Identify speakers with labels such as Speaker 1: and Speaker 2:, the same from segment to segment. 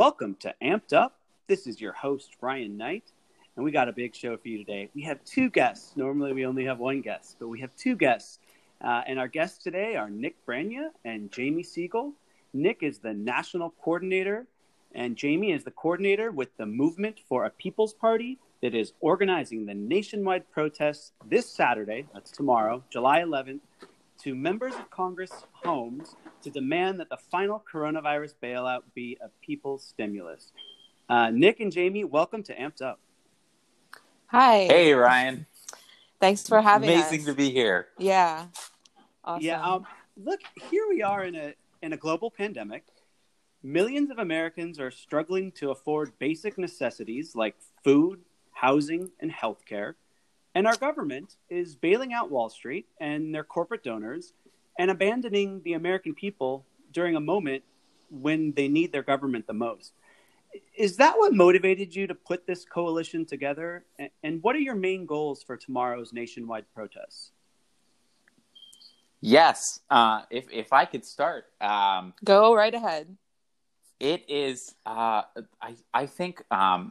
Speaker 1: Welcome to Amped Up. This is your host, Ryan Knight, and we got a big show for you today. We have two guests. Normally, we only have one guest, but we have two guests. And our guests today are Nick Brania and Jamie Siegel. Nick is the national coordinator, and Jamie is the coordinator with the Movement for a People's Party that is organizing the nationwide protests this Saturday, that's tomorrow, July 11th, to members of Congress' homes to demand that the final coronavirus bailout be a people's stimulus. Nick and Jamie, welcome to Amped Up.
Speaker 2: Hi.
Speaker 3: Hey, Ryan.
Speaker 2: Thanks for having us.
Speaker 3: Amazing to be here.
Speaker 2: Yeah. Awesome.
Speaker 1: Yeah. Look, here we are in a global pandemic. Millions of Americans are struggling to afford basic necessities like food, housing, and healthcare. And our government is bailing out Wall Street and their corporate donors and abandoning the American people during a moment when they need their government the most. Is that what motivated you to put this coalition together? And what are your main goals for tomorrow's nationwide protests?
Speaker 3: Yes. If I could start.
Speaker 2: Go right ahead.
Speaker 3: It is, I think,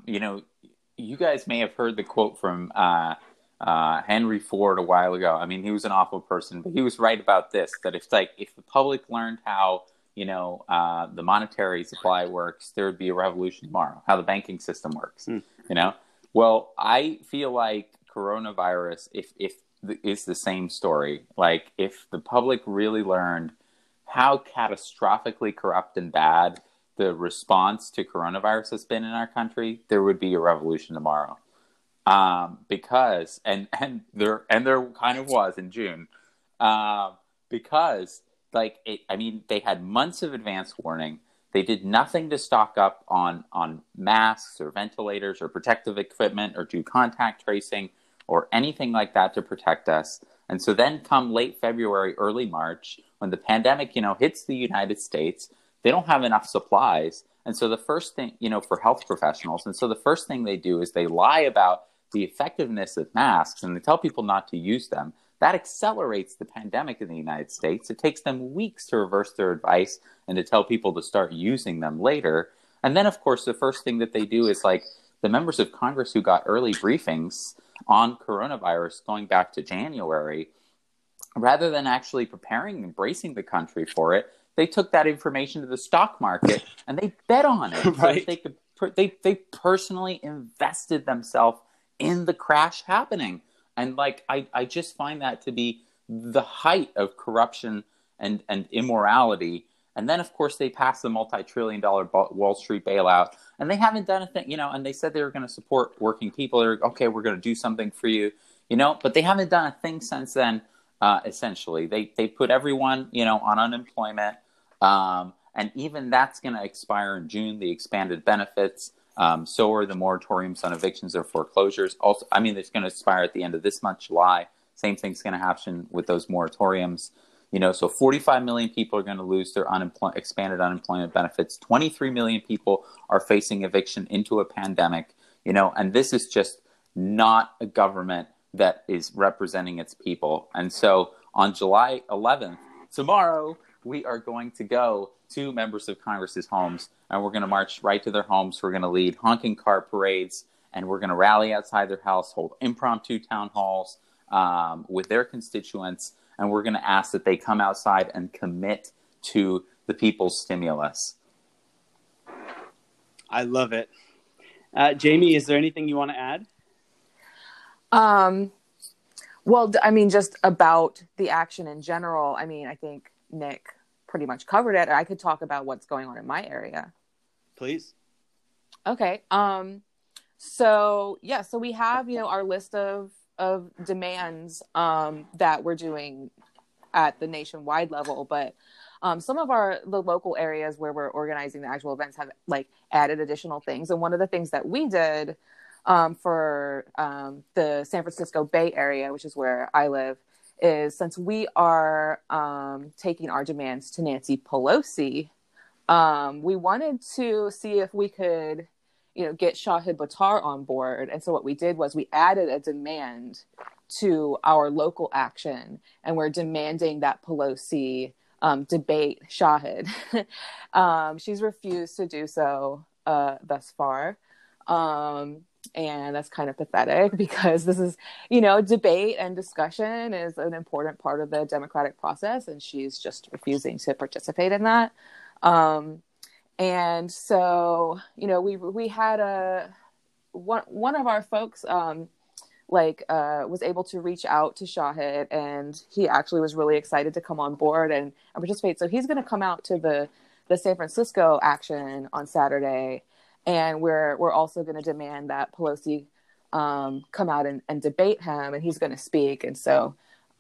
Speaker 3: you guys may have heard the quote from Henry Ford a while ago. I mean, he was an awful person, but he was right about this, that if the public learned how, the monetary supply works, there would be a revolution tomorrow, how the banking system works, Well, I feel like coronavirus, if it's the same story. Like, if the public really learned how catastrophically corrupt and bad the response to coronavirus has been in our country, there would be a revolution tomorrow. Because there kind of was in June, because they had months of advance warning. They did nothing to stock up on masks or ventilators or protective equipment or do contact tracing or anything like that to protect us. And so then come late February, early March, when the pandemic, hits the United States, they don't have enough supplies. And so the first thing, for health professionals, and so the first thing they do is they lie about the effectiveness of masks and they tell people not to use them. That accelerates the pandemic in the United States. It takes them weeks to reverse their advice and to tell people to start using them later. And then, of course, the first thing that they do is the members of Congress who got early briefings on coronavirus going back to January, rather than actually preparing and bracing the country for it, they took that information to the stock market and they bet on it.
Speaker 1: Right.
Speaker 3: So they personally invested themselves in the crash happening. And I just find that to be the height of corruption and immorality. And then, of course, they passed the multi-trillion-dollar Wall Street bailout, and they haven't done a thing, and they said they were going to support working people. They're, okay, we're going to do something for you, but they haven't done a thing since then, essentially. They put everyone, on unemployment, and even that's going to expire in June, the expanded benefits. So are the moratoriums on evictions or foreclosures. Also, it's going to expire at the end of this month, July. Same thing's going to happen with those moratoriums. So 45 million people are going to lose their expanded unemployment benefits. 23 million people are facing eviction into a pandemic, and this is just not a government that is representing its people. And so on July 11th, tomorrow, we are going to go to members of Congress's homes, and we're going to march right to their homes. We're going to lead honking car parades, and we're going to rally outside their house, hold impromptu town halls with their constituents, and we're going to ask that they come outside and commit to the people's stimulus.
Speaker 1: I love it. Jamie, is there anything you want to add?
Speaker 2: Well, just about the action in general, I think Nick pretty much covered it. I could talk about what's going on in my area.
Speaker 1: Please.
Speaker 2: Okay. So we have, our list of demands that we're doing at the nationwide level, but some of the local areas where we're organizing the actual events have added additional things. And one of the things that we did for the San Francisco Bay Area, which is where I live, is since we are taking our demands to Nancy Pelosi, we wanted to see if we could, get Shahid Buttar on board. And so what we did was we added a demand to our local action, and we're demanding that Pelosi debate Shahid. She's refused to do so thus far. And that's kind of pathetic because this is, debate and discussion is an important part of the democratic process, and she's just refusing to participate in that. And so, we had one of our folks, was able to reach out to Shahid, and he actually was really excited to come on board and participate. So he's going to come out to the San Francisco action on Saturday. And we're also going to demand that Pelosi come out and debate him, and he's going to speak. And so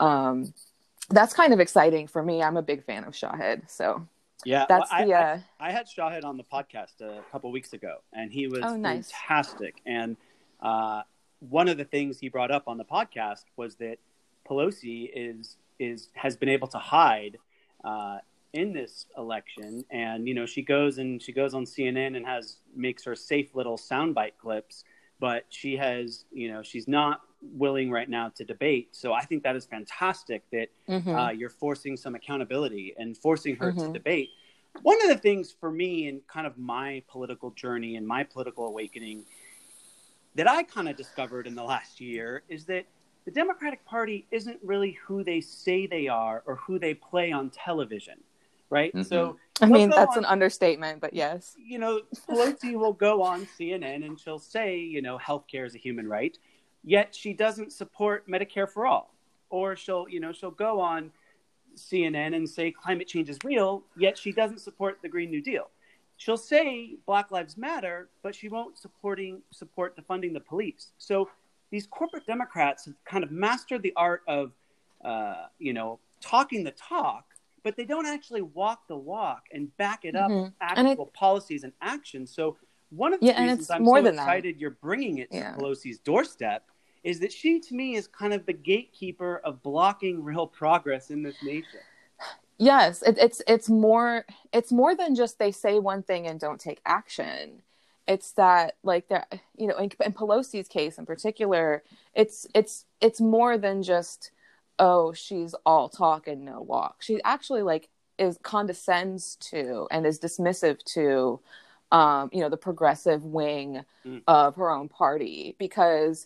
Speaker 2: that's kind of exciting for me. I'm a big fan of Shahid. So
Speaker 1: yeah,
Speaker 2: that's
Speaker 1: I had Shahid on the podcast a couple weeks ago, and he was fantastic. And one of the things he brought up on the podcast was that Pelosi has been able to hide in this election, and she goes on CNN and makes her safe little soundbite clips, but she has she's not willing right now to debate. So I think that is fantastic that you're forcing some accountability and forcing her to debate. One of the things for me in kind of my political journey and my political awakening that I kind of discovered in the last year is that the Democratic Party isn't really who they say they are or who they play on television. Right.
Speaker 3: Mm-hmm.
Speaker 1: So
Speaker 2: I mean, that's an understatement, but yes.
Speaker 1: Pelosi will go on CNN and she'll say, healthcare is a human right, yet she doesn't support Medicare for all. Or she'll go on CNN and say climate change is real, yet she doesn't support the Green New Deal. She'll say Black Lives Matter, but she won't support defunding the police. So these corporate Democrats have kind of mastered the art of, talking the talk, but they don't actually walk the walk and back it up with actual policies and actions. So one of the reasons I'm so excited you're bringing it to Pelosi's doorstep is that she, to me, is kind of the gatekeeper of blocking real progress in this nation.
Speaker 2: Yes, it's more than just they say one thing and don't take action. It's that, like, in Pelosi's case in particular, it's more than just, oh, she's all talk and no walk. She actually condescends to and is dismissive to, the progressive wing of her own party, because,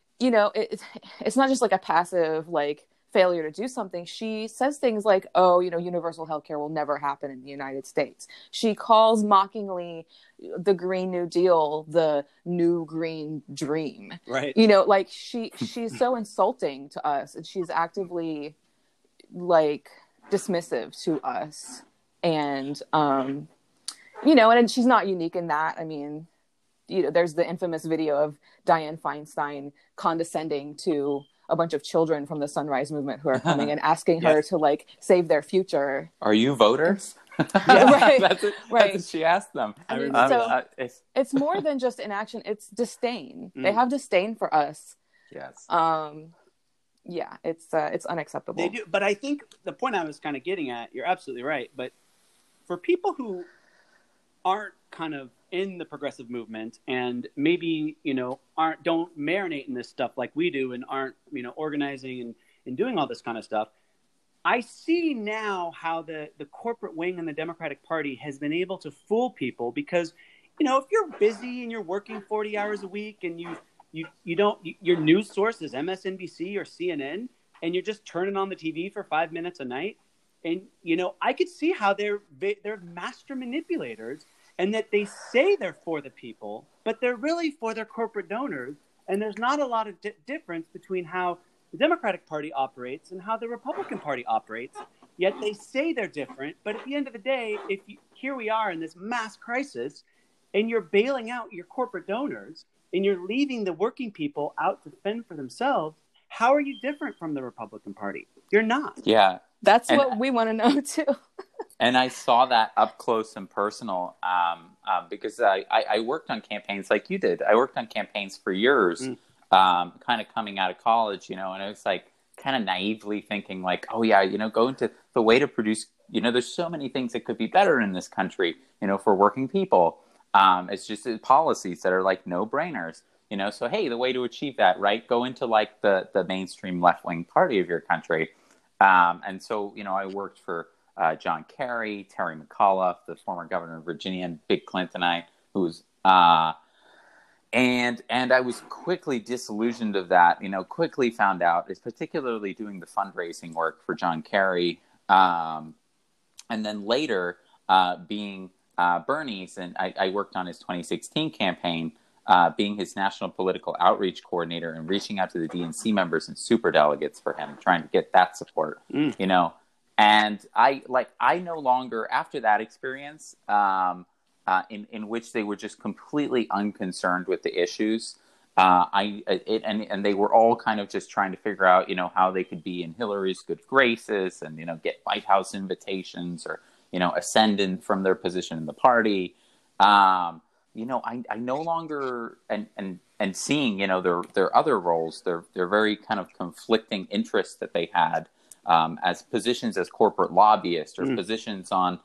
Speaker 2: it's not just like a passive, failure to do something. She says things like, oh, universal healthcare will never happen in the United States. She calls mockingly the Green New Deal the new green dream.
Speaker 1: Right.
Speaker 2: She's so insulting to us, and she's actively dismissive to us. And, and she's not unique in that. I mean, there's the infamous video of Dianne Feinstein condescending to a bunch of children from the Sunrise Movement who are coming and asking her to save their future.
Speaker 3: Are you voters?
Speaker 2: Right.
Speaker 3: That's what she asked them.
Speaker 2: I mean, it's more than just inaction. It's disdain. They have disdain for us.
Speaker 3: Yes.
Speaker 2: It's unacceptable.
Speaker 1: They do, but I think the point I was kind of getting at, you're absolutely right. But for people who aren't kind of in the progressive movement and maybe, don't marinate in this stuff like we do and aren't, organizing and doing all this kind of stuff, I see now how the corporate wing in the Democratic Party has been able to fool people because, if you're busy and you're working 40 hours a week and your news source is MSNBC or CNN and you're just turning on the TV for 5 minutes a night, and, I could see how they're master manipulators and that they say they're for the people, but they're really for their corporate donors. And there's not a lot of difference between how the Democratic Party operates and how the Republican Party operates. Yet they say they're different. But at the end of the day, here we are in this mass crisis, and you're bailing out your corporate donors, and you're leaving the working people out to fend for themselves, how are you different from the Republican Party? You're not.
Speaker 3: Yeah.
Speaker 2: That's what we want to know, too.
Speaker 3: And I saw that up close and personal because I worked on campaigns like you did. I worked on campaigns for years, kind of coming out of college, and I was kind of naively thinking oh, yeah, go into the way to produce, there's so many things that could be better in this country, for working people. It's just policies that are no-brainers, so, hey, the way to achieve that, right? Go into the mainstream left-wing party of your country. And so, I worked for John Kerry, Terry McAuliffe, the former governor of Virginia, and big Clintonite, who's and I was quickly disillusioned of that. Quickly found out, is particularly doing the fundraising work for John Kerry, and then later being Bernie's, and I worked on his 2016 campaign, being his national political outreach coordinator and reaching out to the DNC members and superdelegates for him, trying to get that support. And I no longer, after that experience, in which they were just completely unconcerned with the issues, and they were all kind of just trying to figure out, how they could be in Hillary's good graces and, get White House invitations or, ascend from their position in the party. I no longer, and seeing, their other roles, their very kind of conflicting interests that they had, as positions as corporate lobbyists or positions on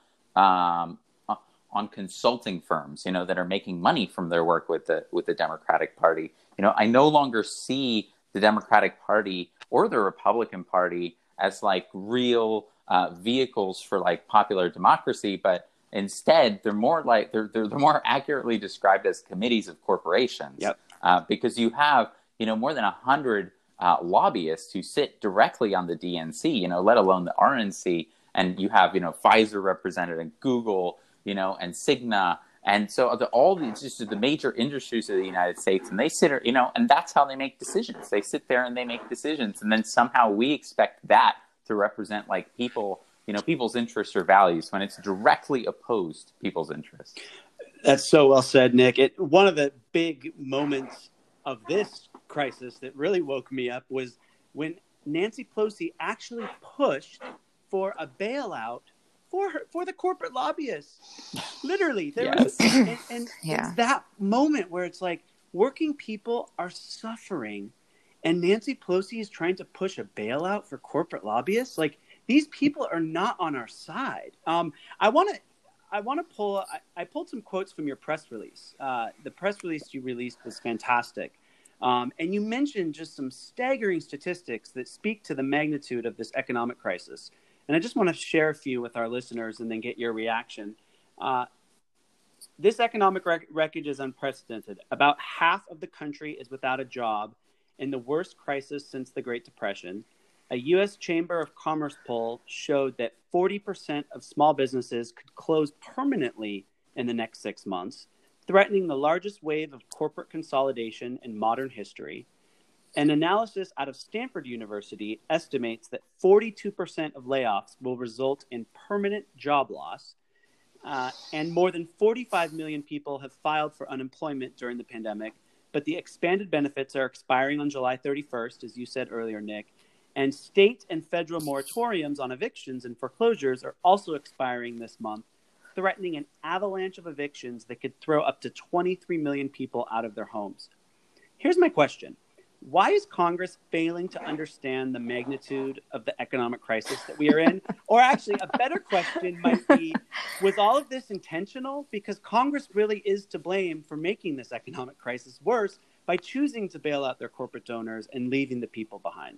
Speaker 3: consulting firms, that are making money from their work with the Democratic Party. I no longer see the Democratic Party or the Republican Party as like real vehicles for like popular democracy, but instead they're more like they're more accurately described as committees of corporations.
Speaker 1: Yep.
Speaker 3: Because you have more than 100 lobbyists who sit directly on the DNC, let alone the RNC, and you have Pfizer represented and Google, and Cigna, and so all these just the major industries of the United States, and they sit, and that's how they make decisions. They sit there and they make decisions, and then somehow we expect that to represent like people, people's interests or values when it's directly opposed to people's interests.
Speaker 1: That's so well said, Nick. One of the big moments of this crisis that really woke me up was when Nancy Pelosi actually pushed for a bailout for the corporate lobbyists. Literally, there was, and it's that moment where it's like working people are suffering, and Nancy Pelosi is trying to push a bailout for corporate lobbyists. Like, these people are not on our side. I want to pull. I pulled some quotes from your press release. The press release you released was fantastic, and you mentioned just some staggering statistics that speak to the magnitude of this economic crisis. And I just want to share a few with our listeners and then get your reaction. This economic wreckage is unprecedented. About half of the country is without a job in the worst crisis since the Great Depression. A U.S. Chamber of Commerce poll showed that 40% of small businesses could close permanently in the next 6 months, threatening the largest wave of corporate consolidation in modern history. An analysis out of Stanford University estimates that 42% of layoffs will result in permanent job loss, and more than 45 million people have filed for unemployment during the pandemic, but the expanded benefits are expiring on July 31st, as you said earlier, Nick, and state and federal moratoriums on evictions and foreclosures are also expiring this month, threatening an avalanche of evictions that could throw up to 23 million people out of their homes. Here's my question. Why is Congress failing to understand the magnitude of the economic crisis that we are in? Or actually, a better question might be, was all of this intentional? Because Congress really is to blame for making this economic crisis worse by choosing to bail out their corporate donors and leaving the people behind.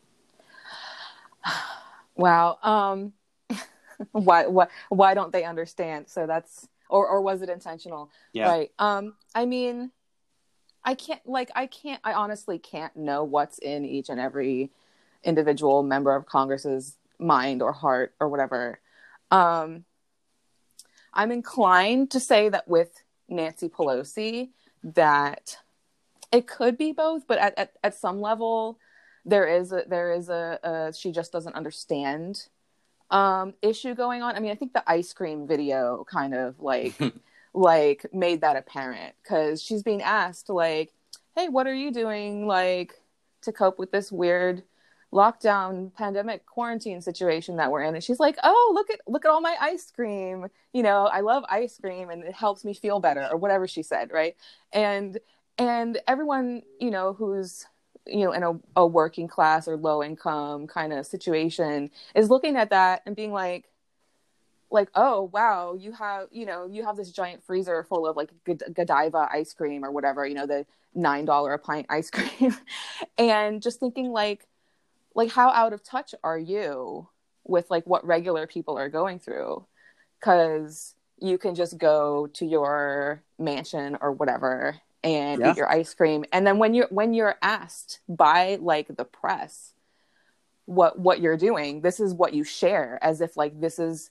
Speaker 2: Wow. Why don't they understand? So that's, or was it intentional?
Speaker 1: Yeah.
Speaker 2: Right. I mean, I honestly can't know what's in each and every individual member of Congress's mind or heart or whatever. I'm inclined to say that with Nancy Pelosi that it could be both, but at some level there is a she just doesn't understand issue going on. I mean, I think the ice cream video kind of like like made that apparent, because she's being asked like, hey, what are you doing like to cope with this weird lockdown pandemic quarantine situation that we're in? And she's like, oh, look at all my ice cream, I love ice cream and it helps me feel better, or whatever she said, right? And everyone who's in a working class or low income kind of situation is looking at that and being like, oh wow, you have this giant freezer full of like Godiva ice cream or whatever, the $9 a pint ice cream, and just thinking like how out of touch are you with like what regular people are going through? Because you can just go to your mansion or whatever and
Speaker 1: Yeah.
Speaker 2: eat your ice cream. And then when you're asked by like the press what you're doing, this is what you share, as if like this is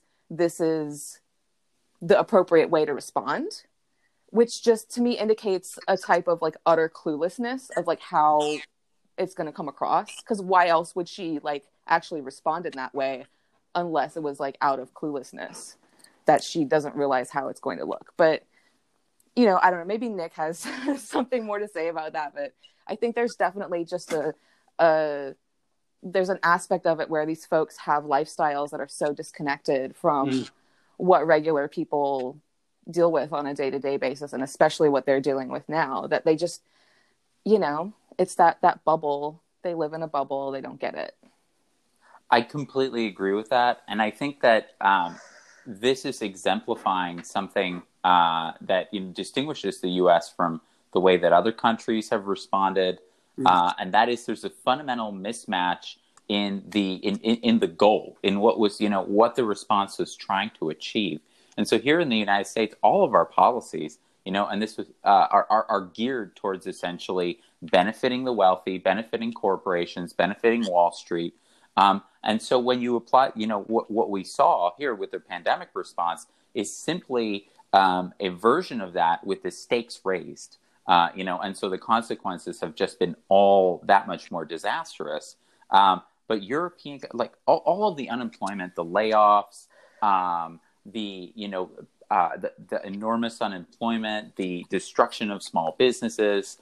Speaker 2: the appropriate way to respond, which just to me indicates a type of like utter cluelessness of like how it's going to come across. Because why else would she like actually respond in that way unless it was like out of cluelessness that she doesn't realize how it's going to look. But you know, I don't know, maybe Nick has something more to say about that, but I think there's definitely just there's an aspect of it where these folks have lifestyles that are so disconnected from what regular people deal with on a day-to-day basis, and especially what they're dealing with now, that they just, you know, it's that bubble. They live in a bubble. They don't get it.
Speaker 3: I completely agree with that. And I think that this is exemplifying something that distinguishes the U.S. from the way that other countries have responded. And that is, there's a fundamental mismatch in the goal, in what was, what the response was trying to achieve. And so here in the United States, all of our policies, and this was are geared towards essentially benefiting the wealthy, benefiting corporations, benefiting Wall Street. And so when you apply, what we saw here with the pandemic response is simply a version of that with the stakes raised. And so the consequences have just been all that much more disastrous. But European, like all of the unemployment, the layoffs, the enormous unemployment, the destruction of small businesses,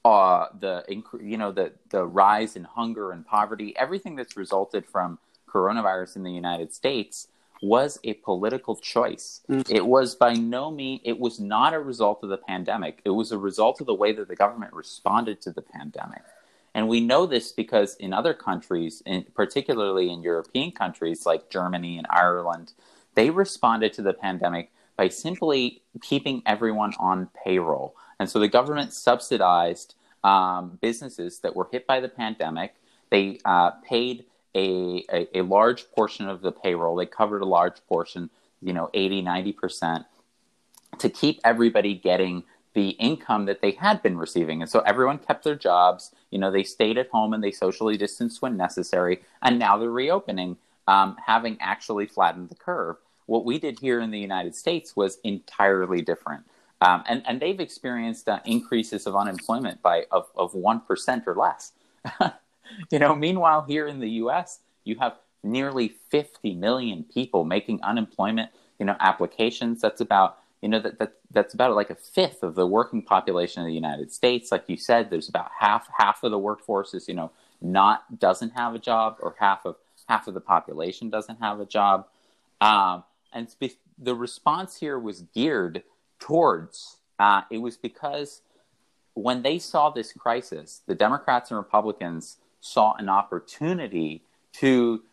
Speaker 3: the rise in hunger and poverty, everything that's resulted from coronavirus in the United States was a political choice. It was by no means, it was not a result of the pandemic. It was a result of the way that the government responded to the pandemic. And we know this because in other countries, particularly in European countries like Germany and Ireland, they responded to the pandemic by simply keeping everyone on payroll. And so the government subsidized businesses that were hit by the pandemic. They paid a large portion of the payroll. They covered a large portion, 80, 90%, to keep everybody getting the income that they had been receiving. And so everyone kept their jobs. They stayed at home and they socially distanced when necessary. And now they're reopening, having actually flattened the curve. What we did here in the United States was entirely different. And they've experienced increases of unemployment of 1% or less. Meanwhile, here in the U.S., you have nearly 50 million people making unemployment, applications. That's about, that's about like a fifth of the working population of the United States. Like you said, there's about half of the workforce is, doesn't have a job, or half of the population doesn't have a job. And the response here was geared towards, it was because when they saw this crisis, the Democrats and Republicans saw an opportunity to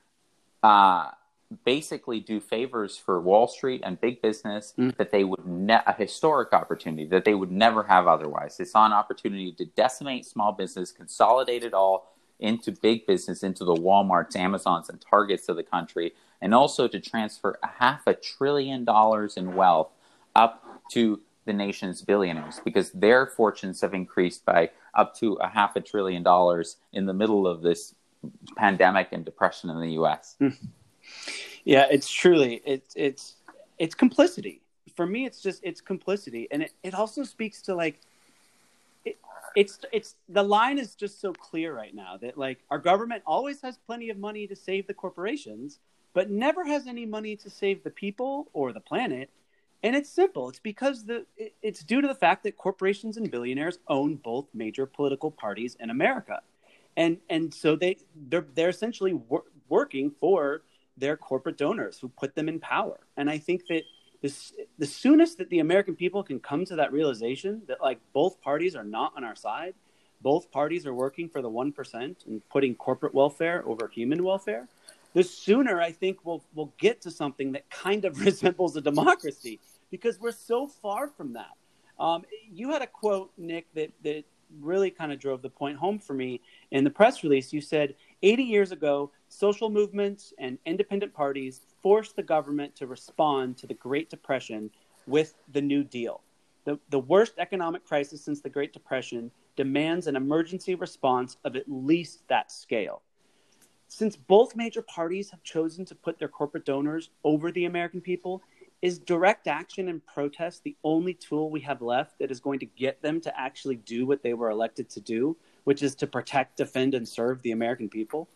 Speaker 3: basically do favors for Wall Street and big business that they would a historic opportunity that they would never have otherwise. They saw an opportunity to decimate small business, consolidate it all into big business, into the Walmarts, Amazons, and Targets of the country, and also to transfer $500 billion in wealth up to the nation's billionaires, because their fortunes have increased by up to $500 billion in the middle of this pandemic and depression in the U.S.
Speaker 1: Yeah, it's truly it's complicity. For me, it's complicity, and it also speaks to like it's the line is just so clear right now that like our government always has plenty of money to save the corporations, but never has any money to save the people or the planet. And it's simple. It's because it's due to the fact that corporations and billionaires own both major political parties in America, and so they're essentially working for their corporate donors who put them in power. And I think that the soonest that the American people can come to that realization that like both parties are not on our side, both parties are working for the 1% and putting corporate welfare over human welfare, the sooner I think we'll get to something that kind of resembles a democracy, because we're so far from that. You had a quote, Nick, that really kind of drove the point home for me in the press release. You said 80 years ago, social movements and independent parties forced the government to respond to the Great Depression with the New Deal. The worst economic crisis since the Great Depression demands an emergency response of at least that scale. Since both major parties have chosen to put their corporate donors over the American people, is direct action and protest the only tool we have left that is going to get them to actually do what they were elected to do, which is to protect, defend, and serve the American people?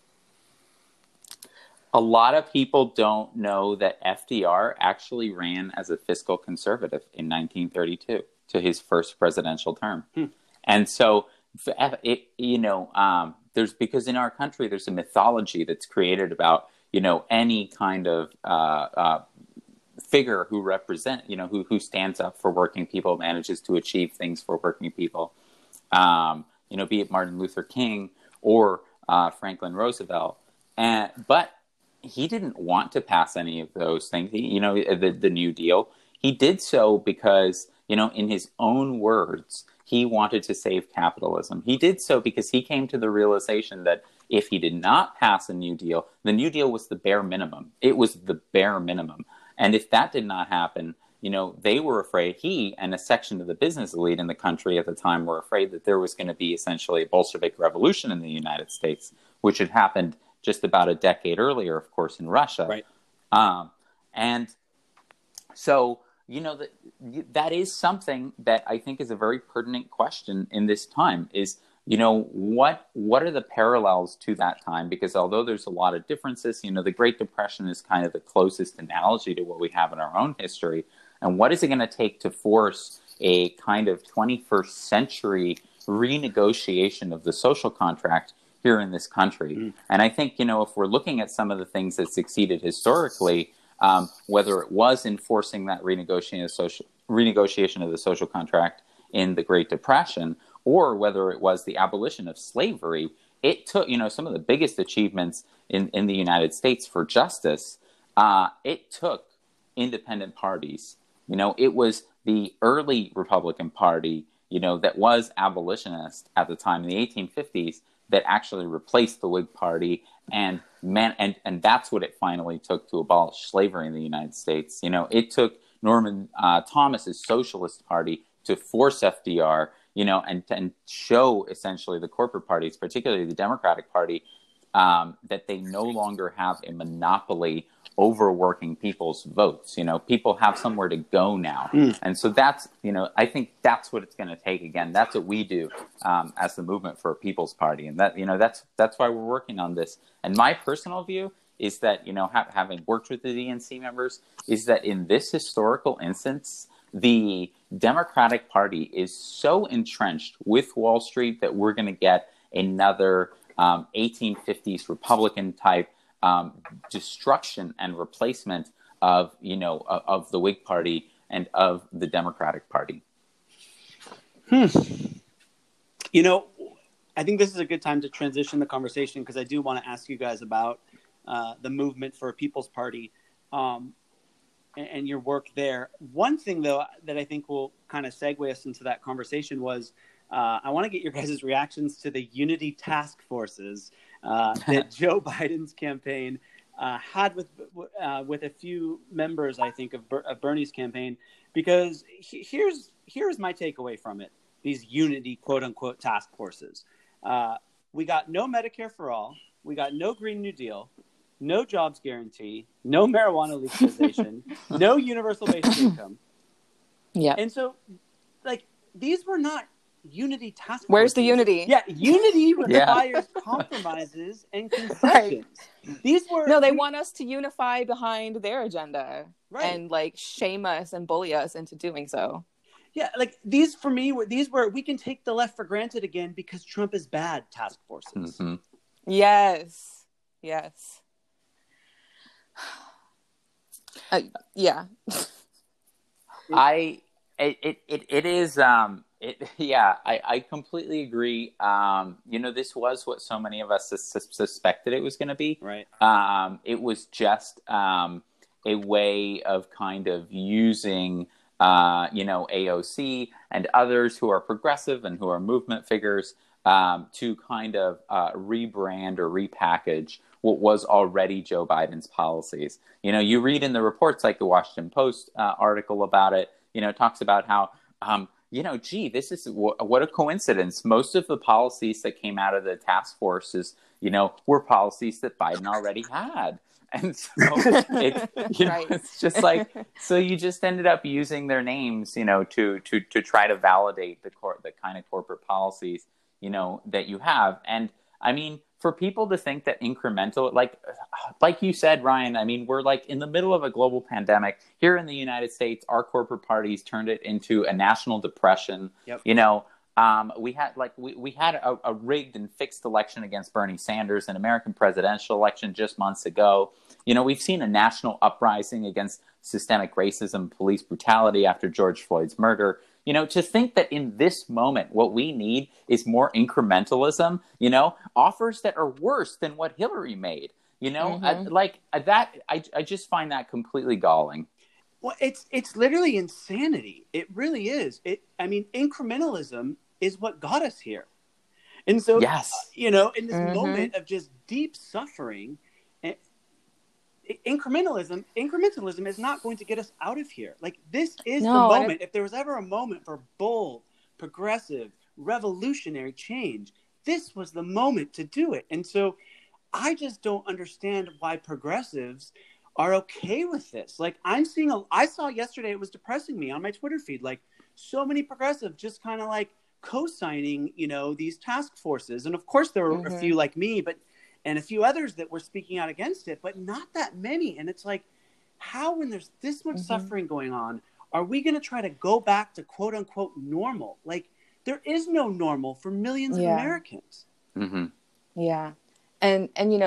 Speaker 3: A lot of people don't know that FDR actually ran as a fiscal conservative in 1932 to his first presidential term. And so, there's, because in our country, there's a mythology that's created about, any kind of figure who who stands up for working people, manages to achieve things for working people, be it Martin Luther King or Franklin Roosevelt. But he didn't want to pass any of those things. The New Deal. He did so because, in his own words, he wanted to save capitalism. He did so because he came to the realization that if he did not pass a New Deal, the New Deal was the bare minimum. It was the bare minimum. And if that did not happen, they were afraid, he and a section of the business elite in the country at the time were afraid that there was going to be essentially a Bolshevik revolution in the United States, which had happened just about a decade earlier, of course, in Russia.
Speaker 1: Right.
Speaker 3: And so, that is something that I think is a very pertinent question in this time is, what are the parallels to that time? Because although there's a lot of differences, the Great Depression is kind of the closest analogy to what we have in our own history. And what is it going to take to force a kind of 21st century renegotiation of the social contract here in this country? And I think, if we're looking at some of the things that succeeded historically, whether it was enforcing that renegotiation of the social contract in the Great Depression, or whether it was the abolition of slavery, it took, some of the biggest achievements in the United States for justice, it took independent parties. It was the early Republican Party, that was abolitionist at the time in the 1850s, that actually replaced the Whig Party, and that's what it finally took to abolish slavery in the United States. It took Norman Thomas's Socialist Party to force FDR, and show essentially the corporate parties, particularly the Democratic Party, that they no longer have a monopoly over working people's votes. People have somewhere to go now. And so that's, I think that's what it's going to take. Again, that's what we do as the Movement for a People's Party. And that, that's why we're working on this. And my personal view is that, having worked with the DNC members, is that in this historical instance, the Democratic Party is so entrenched with Wall Street that we're going to get another 1850s Republican type destruction and replacement of the Whig Party and of the Democratic Party.
Speaker 1: I think this is a good time to transition the conversation, because I do want to ask you guys about the Movement for a People's Party and your work there. One thing, though, that I think will kind of segue us into that conversation was I want to get your guys' reactions to the unity task forces that Joe Biden's campaign had with a few members, I think, of Bernie's campaign, because here's my takeaway from it. These unity, quote unquote, task forces. We got no Medicare for all. We got no Green New Deal, no jobs guarantee, no marijuana legalization, no universal basic income.
Speaker 2: Yeah.
Speaker 1: And so, these were not unity task forces.
Speaker 2: Where's the unity?
Speaker 1: Yeah, unity requires compromises and concessions. Right. These were
Speaker 2: they want us to unify behind their agenda, right, and shame us and bully us into doing so.
Speaker 1: Yeah, these for me were we can take the left for granted again because Trump is bad task forces.
Speaker 3: Mm-hmm.
Speaker 2: Yes. Yeah.
Speaker 3: I completely agree. This was what so many of us suspected it was going to be.
Speaker 1: Right.
Speaker 3: It was just a way of kind of using, AOC and others who are progressive and who are movement figures to kind of rebrand or repackage what was already Joe Biden's policies. You read in the reports, like the Washington Post article about it, talks about how, gee, this is what a coincidence. Most of the policies that came out of the task force were policies that Biden already had. And so it's just like, so you just ended up using their names, to try to validate the kind of corporate policies, that you have. And I mean, for people to think that incremental, like you said, Ryan, I mean, we're like in the middle of a global pandemic here in the United States. Our corporate parties turned it into a national depression.
Speaker 1: Yep.
Speaker 3: We had a rigged and fixed election against Bernie Sanders, an American presidential election just months ago. We've seen a national uprising against systemic racism, police brutality after George Floyd's murder. To think that in this moment, what we need is more incrementalism, offers that are worse than what Hillary made, I just find that completely galling.
Speaker 1: Well, it's literally insanity. It really is. Incrementalism is what got us here. And so,
Speaker 3: yes.
Speaker 1: In this moment of just deep suffering, incrementalism is not going to get us out of here. Like, this is the moment. If there was ever a moment for bold, progressive, revolutionary change, this was the moment to do it. And so I just don't understand why progressives are okay with this. Like, I saw yesterday, it was depressing me on my Twitter feed, like so many progressives just kind of like co-signing, these task forces. And of course there were a few like me, and a few others that were speaking out against it, but not that many. And it's like, how, when there's this much suffering going on, are we going to try to go back to quote unquote normal? Like, there is no normal for millions of Americans.
Speaker 3: Mm-hmm.
Speaker 2: Yeah. And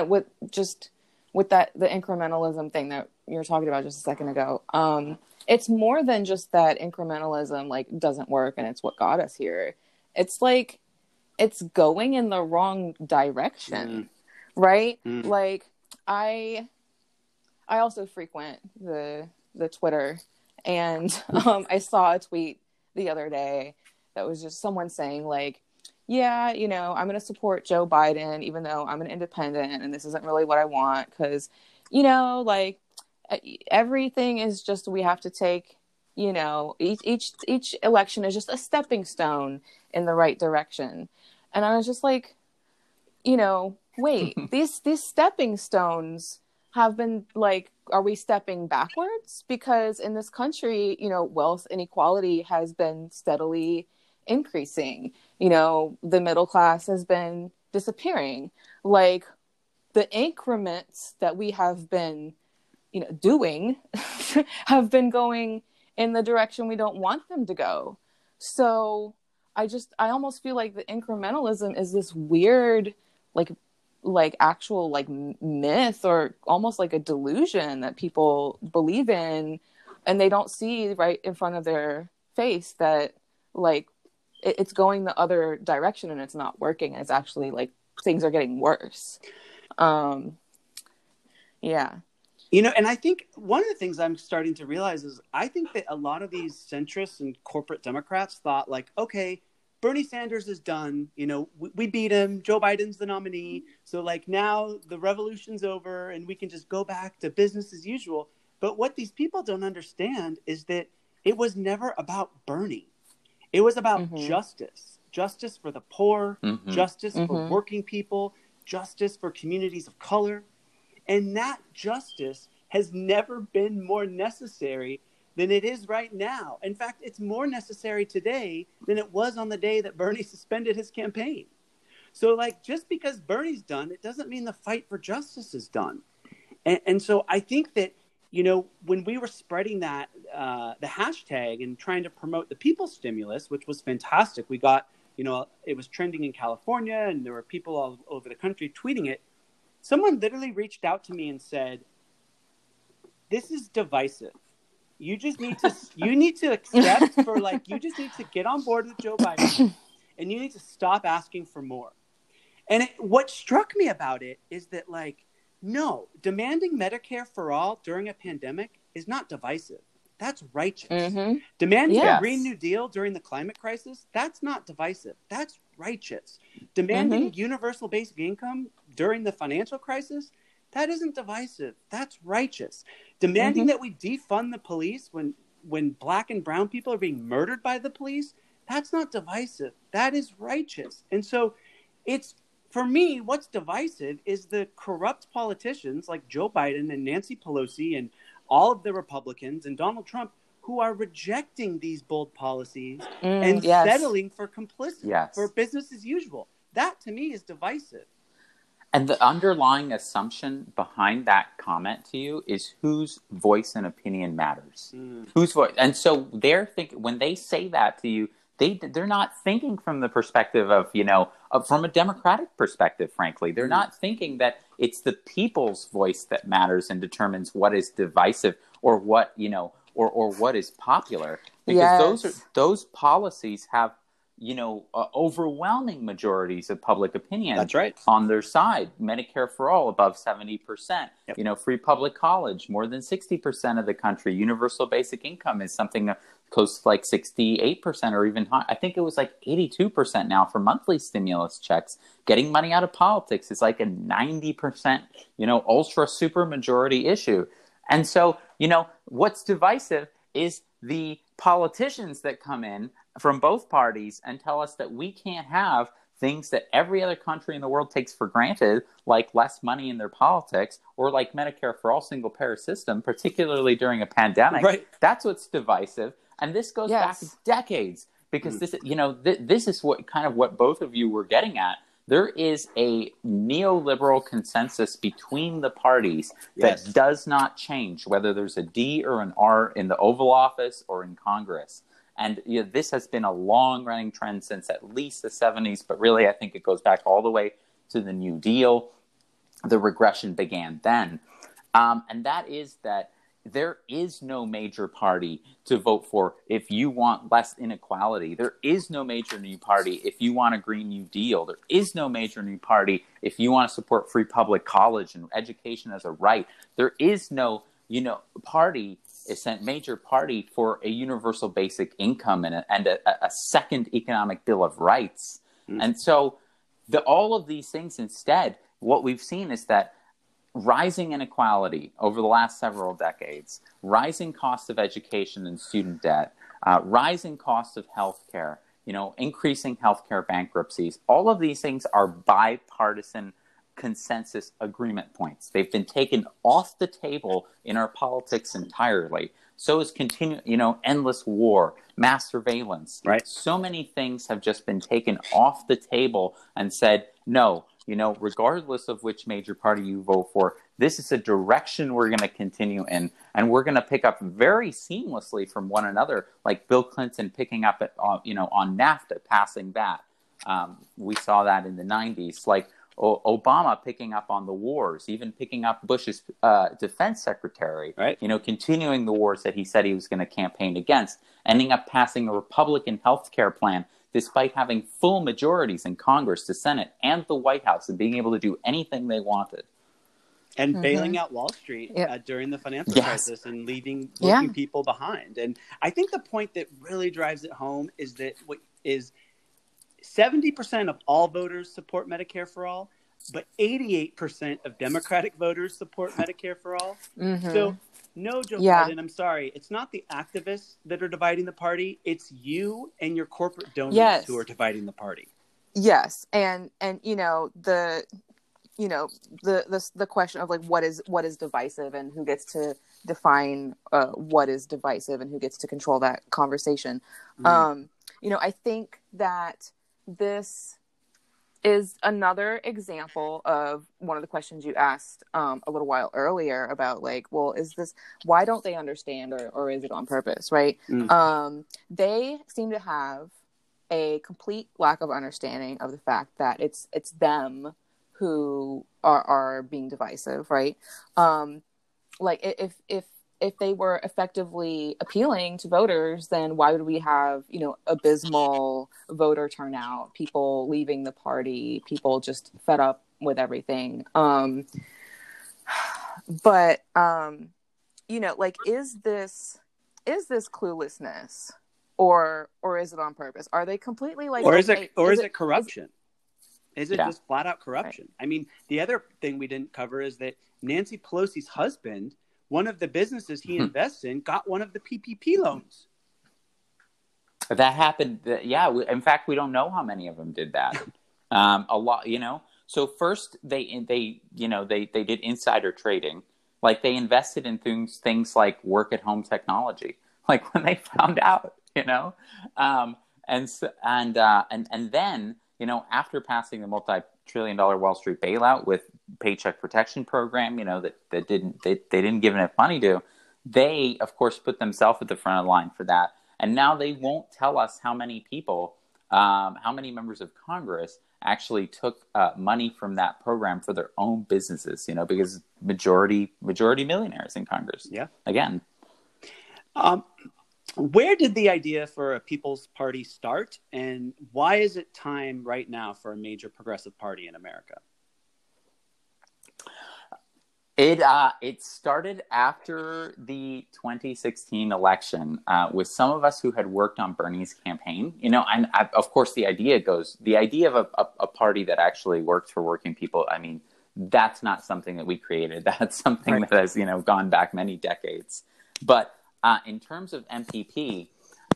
Speaker 2: with that, the incrementalism thing that you were talking about just a second ago, it's more than just that incrementalism, like, doesn't work and it's what got us here. It's like, it's going in the wrong direction. Right? Like, I also frequent the Twitter, and I saw a tweet the other day that was just someone saying, like, yeah, I'm going to support Joe Biden, even though I'm an independent and this isn't really what I want. Cause like, everything is just, we have to take, each election is just a stepping stone in the right direction. And I was just like, wait, these stepping stones have been like, are we stepping backwards? Because in this country, wealth inequality has been steadily increasing. The middle class has been disappearing. Like, the increments that we have been, doing have been going in the direction we don't want them to go. So I almost feel like the incrementalism is this weird, like actual like myth, or almost like a delusion that people believe in, and they don't see right in front of their face that like it's going the other direction and it's not working, and it's actually like things are getting worse. Yeah.
Speaker 1: And I think one of the things I'm starting to realize is I think that a lot of these centrists and corporate Democrats thought, like, okay, Bernie Sanders is done. We beat him. Joe Biden's the nominee. So like, now the revolution's over and we can just go back to business as usual. But what these people don't understand is that it was never about Bernie. It was about justice for the poor, justice for working people, justice for communities of color. And that justice has never been more necessary than it is right now. In fact, it's more necessary today than it was on the day that Bernie suspended his campaign. So like, just because Bernie's done, it doesn't mean the fight for justice is done. And so I think that, when we were spreading that, the hashtag and trying to promote the people's stimulus, which was fantastic, we got, it was trending in California and there were people all over the country tweeting it. Someone literally reached out to me and said, this is divisive. You just need to accept you just need to get on board with Joe Biden and you need to stop asking for more. And what struck me about it is that, like, no, demanding Medicare for all during a pandemic is not divisive. That's righteous. Demanding a Green New Deal during the climate crisis, that's not divisive. That's righteous. Demanding universal basic income during the financial crisis, that isn't divisive. That's righteous. Demanding that we defund the police when when black and brown people are being murdered by the police, that's not divisive. That is righteous. And so it's, for me, what's divisive is the corrupt politicians like Joe Biden and Nancy Pelosi and all of the Republicans and Donald Trump who are rejecting these bold policies and settling for complicity, for business as usual. That, to me, is divisive.
Speaker 3: And the underlying assumption behind that comment to you is whose voice and opinion matters. Whose voice? And so they're thinking, when they say that to you, they're not thinking from the perspective of, from a democratic perspective, frankly. They're not thinking that it's the people's voice that matters and determines what is divisive or what, or what is popular. Because those policies have, overwhelming majorities of public opinion.
Speaker 1: That's right.
Speaker 3: On their side. Medicare for all above 70%. Yep. Free public college more than 60% of the country. Universal basic income is something close to like 68% or even high. I think it was like 82% now for monthly stimulus checks. Getting money out of politics is like a 90%, ultra super majority issue. And so, what's divisive is the politicians that come in from both parties and tell us that we can't have things that every other country in the world takes for granted, like less money in their politics, or like Medicare for all single-payer system, particularly during a pandemic. Right. That's what's divisive. And this goes back decades, because this, this is what both of you were getting at. There is a neoliberal consensus between the parties that does not change, whether there's a D or an R in the Oval Office or in Congress. And this has been a long-running trend since at least the 70s, but really I think it goes back all the way to the New Deal. The regression began then. And that is that there is no major party to vote for if you want less inequality. There is no major new party if you want a Green New Deal. There is no major new party if you want to support free public college and education as a right. There is no, party, major party for a universal basic income and a second economic bill of rights. And so all of these things instead, what we've seen is that rising inequality over the last several decades, rising cost of education and student debt, rising cost of healthcare, increasing healthcare bankruptcies, all of these things are bipartisan consensus agreement points. They've been taken off the table in our politics entirely. So is endless war, mass surveillance. Right. So many things have just been taken off the table and said, no, regardless of which major party you vote for, this is a direction we're going to continue in, and we're going to pick up very seamlessly from one another, like Bill Clinton picking up on NAFTA, passing that. We saw that in the 90s, like Obama picking up on the wars, even picking up Bush's defense secretary, right? Continuing the wars that he said he was going to campaign against, ending up passing a Republican health care plan despite having full majorities in Congress, the Senate, and the White House, and being able to do anything they wanted.
Speaker 1: And bailing out Wall Street during the financial crisis and leaving working people behind. And I think the point that really drives it home is that 70% of all voters support Medicare for all, but 88% of Democratic voters support Medicare for all. So no, Joe Biden, I'm sorry. It's not the activists that are dividing the party. It's you and your corporate donors who are dividing the party.
Speaker 2: Yes. And the question of like, what is divisive and who gets to define what is divisive and who gets to control that conversation. I think that this is another example of one of the questions you asked a little while earlier about like, well, why don't they understand or is it on purpose, right? They seem to have a complete lack of understanding of the fact that it's them who are being divisive, right? Like if they were effectively appealing to voters, then why would we have, abysmal voter turnout, people leaving the party, people just fed up with everything? But is this cluelessness or is it on purpose? Are they completely like,
Speaker 1: or is it corruption? Is it just flat out corruption? Right. I mean, the other thing we didn't cover is that Nancy Pelosi's husband one of the businesses he invests in got one of the PPP loans.
Speaker 3: That happened. Yeah. In fact, we don't know how many of them did that. A lot, So first they did insider trading. Like they invested in things like work at home technology. Like when they found out, and then after passing the multi-trillion-dollar Wall Street bailout with Paycheck Protection Program, that they didn't give enough money to, they of course put themselves at the front of the line for that. And now they won't tell us how many people, how many members of Congress actually took money from that program for their own businesses, because majority millionaires in Congress.
Speaker 1: Yeah.
Speaker 3: Again.
Speaker 1: Where did the idea for a People's Party start, and why is it time right now for a major progressive party in America?
Speaker 3: It started after the 2016 election with some of us who had worked on Bernie's campaign. And of course, the idea of a party that actually works for working people. I mean, that's not something that we created. That's something that has gone back many decades. But in terms of MPP,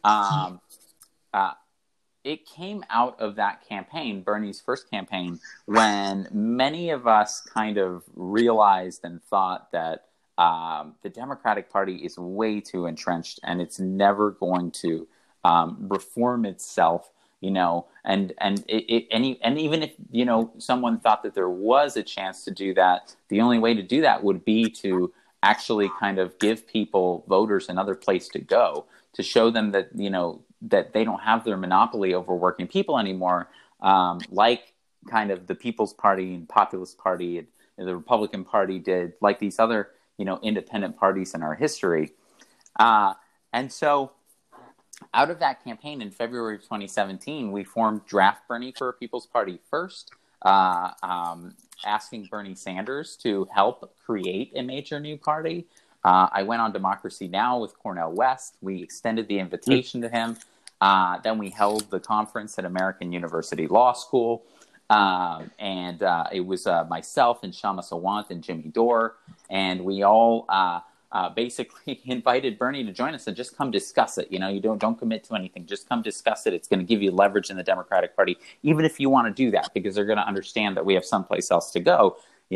Speaker 3: it came out of that campaign, Bernie's first campaign, when many of us kind of realized and thought that the Democratic Party is way too entrenched and it's never going to reform itself, and even if someone thought that there was a chance to do that, the only way to do that would be to actually kind of give people, voters, another place to go, to show them that that they don't have their monopoly over working people anymore, like kind of the People's Party and Populist Party and the Republican Party did, like these other, independent parties in our history. And so out of that campaign in February of 2017, we formed Draft Bernie for a People's Party first, asking Bernie Sanders to help create a major new party. I went on Democracy Now! With Cornel West. We extended the invitation to him. Then we held the conference at American University Law School. And it was myself and Shama Sawant and Jimmy Dore. And we all basically invited Bernie to join us and just come discuss it. You don't commit to anything. Just come discuss it. It's going to give you leverage in the Democratic Party, even if you want to do that, because they're going to understand that we have someplace else to go,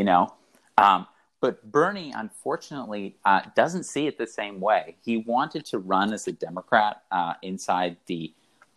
Speaker 3: But Bernie, unfortunately, doesn't see it the same way. He wanted to run as a Democrat inside the,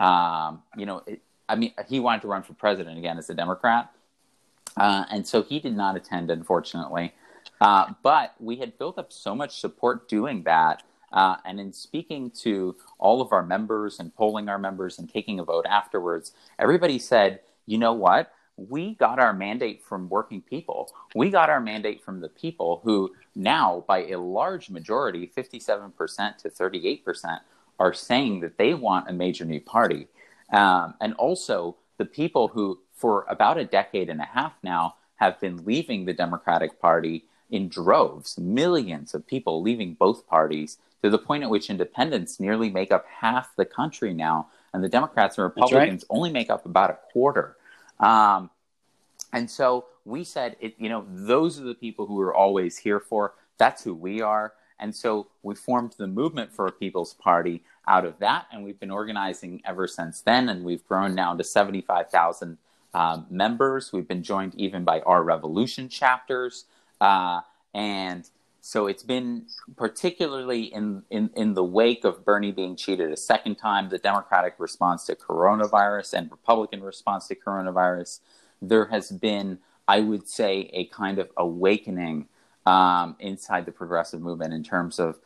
Speaker 3: he wanted to run for president again as a Democrat. And so he did not attend, unfortunately. But we had built up so much support doing that. And in speaking to all of our members and polling our members and taking a vote afterwards, everybody said, you know what? We got our mandate from working people. We got our mandate from the people who now, by a large majority, 57% to 38%, are saying that they want a major new party. And also the people who, for about a decade and a half now, have been leaving the Democratic Party in droves, millions of people leaving both parties, to the point at which independents nearly make up half the country now, and the Democrats and Republicans only make up about a quarter. And so we said, those are the people who we're always here for. That's who we are. And so we formed the Movement for a People's Party out of that, and we've been organizing ever since then, and we've grown now to 75,000 members. We've been joined even by Our Revolution chapters. And so it's been particularly in the wake of Bernie being cheated a second time, the Democratic response to coronavirus and Republican response to coronavirus, there has been, I would say, a kind of awakening inside the progressive movement in terms of,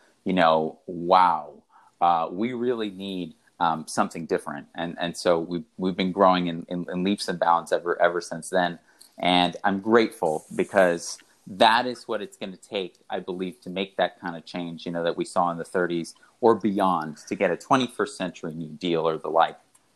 Speaker 3: we really need something different. And so we've been growing in leaps and bounds ever since then. And I'm grateful because that is what it's going to take, I believe, to make that kind of change, that we saw in the 30s or beyond, to get a 21st century New Deal or the like.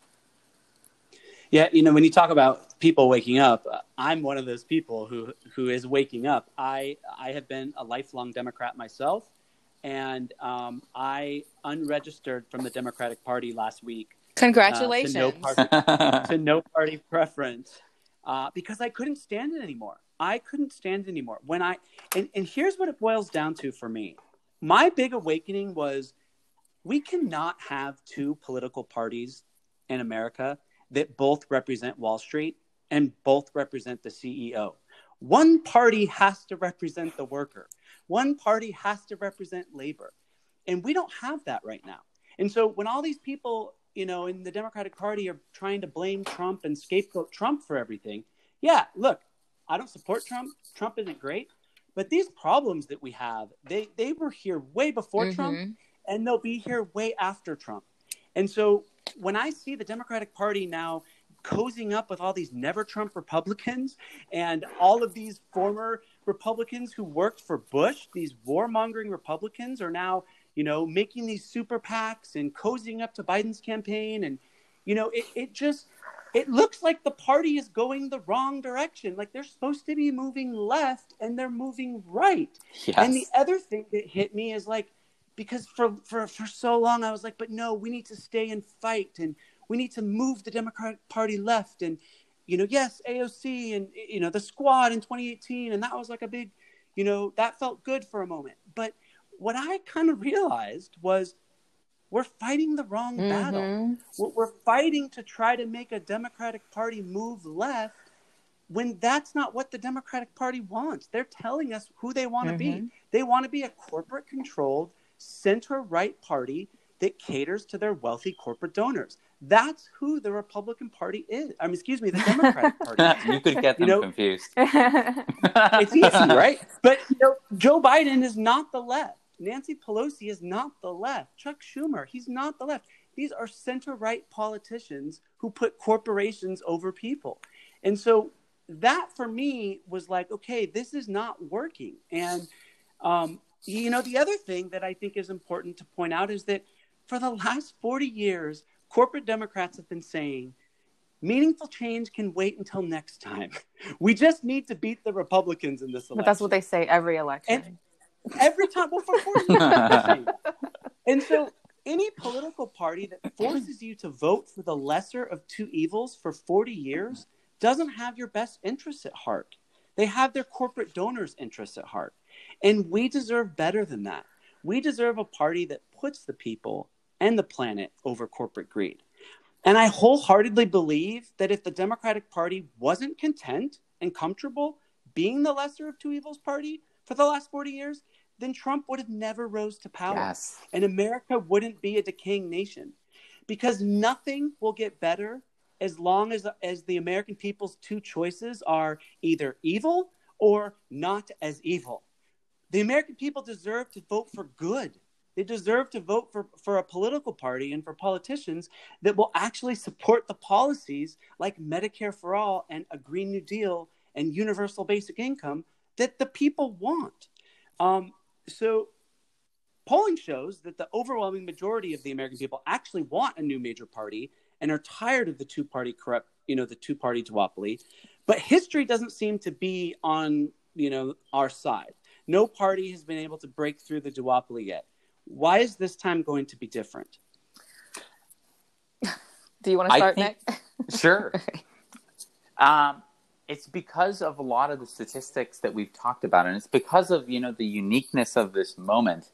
Speaker 1: Yeah, when you talk about people waking up, I'm one of those people who is waking up. I have been a lifelong Democrat myself, and I unregistered from the Democratic Party last week.
Speaker 2: Congratulations.
Speaker 1: To no party preference, because I couldn't stand it anymore. I couldn't stand it anymore. And here's what it boils down to for me. My big awakening was we cannot have two political parties in America that both represent Wall Street and both represent the CEO. One party has to represent the worker. One party has to represent labor. And we don't have that right now. And so when all these people, in the Democratic Party are trying to blame Trump and scapegoat Trump for everything, yeah, look, I don't support Trump. Trump isn't great. But these problems that we have, they were here way before Trump, and they'll be here way after Trump. And so when I see the Democratic Party now cozying up with all these never Trump Republicans and all of these former Republicans who worked for Bush, these warmongering Republicans are now, making these super PACs and cozying up to Biden's campaign. And, it looks like the party is going the wrong direction. Like they're supposed to be moving left and they're moving right.
Speaker 3: Yes.
Speaker 1: And the other thing that hit me is like, because for so long I was like, but no, we need to stay and fight and we need to move the Democratic Party left. And, yes, AOC and, the squad in 2018. And that was like a big, that felt good for a moment. But what I kind of realized was we're fighting the wrong battle. We're fighting to try to make a Democratic Party move left when that's not what the Democratic Party wants. They're telling us who they want to be. They want to be a corporate-controlled, center-right party that caters to their wealthy corporate donors. That's who the Republican Party is. The Democratic Party is.
Speaker 3: You could get them confused.
Speaker 1: It's easy, right? But Joe Biden is not the left. Nancy Pelosi is not the left. Chuck Schumer, he's not the left. These are center-right politicians who put corporations over people. And so that for me was like, okay, this is not working. And, the other thing that I think is important to point out is that for the last 40 years, corporate Democrats have been saying, meaningful change can wait until next time. We just need to beat the Republicans in this election.
Speaker 2: But that's what they say every election.
Speaker 1: And every time, well, for 40 years. And so any political party that forces you to vote for the lesser of two evils for 40 years doesn't have your best interests at heart. They have their corporate donors' interests at heart. And we deserve better than that. We deserve a party that puts the people and the planet over corporate greed. And I wholeheartedly believe that if the Democratic Party wasn't content and comfortable being the lesser of two evils party for the last 40 years, then Trump would have never rose to power.
Speaker 3: Yes.
Speaker 1: And America wouldn't be a decaying nation. Because nothing will get better as long as the American people's two choices are either evil or not as evil. The American people deserve to vote for good. They deserve to vote for a political party and for politicians that will actually support the policies like Medicare for All and a Green New Deal and universal basic income that the people want. So polling shows that the overwhelming majority of the American people actually want a new major party and are tired of the two-party duopoly. But history doesn't seem to be on, our side. No party has been able to break through the duopoly yet. Why is this time going to be different?
Speaker 2: Do you want to start, Nick?
Speaker 3: Sure. It's because of a lot of the statistics that we've talked about, and it's because of, the uniqueness of this moment.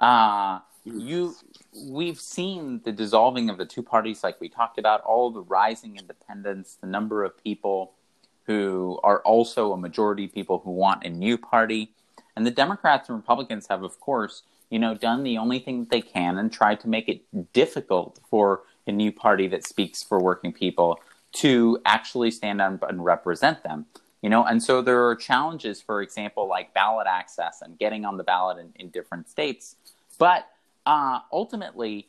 Speaker 3: We've seen the dissolving of the two parties like we talked about, all the rising independents, the number of people who are also a majority people who want a new party. And the Democrats and Republicans have, of course, done the only thing that they can and tried to make it difficult for a new party that speaks for working people to actually stand up and represent them. And so there are challenges, for example, like ballot access and getting on the ballot in different states. But ultimately,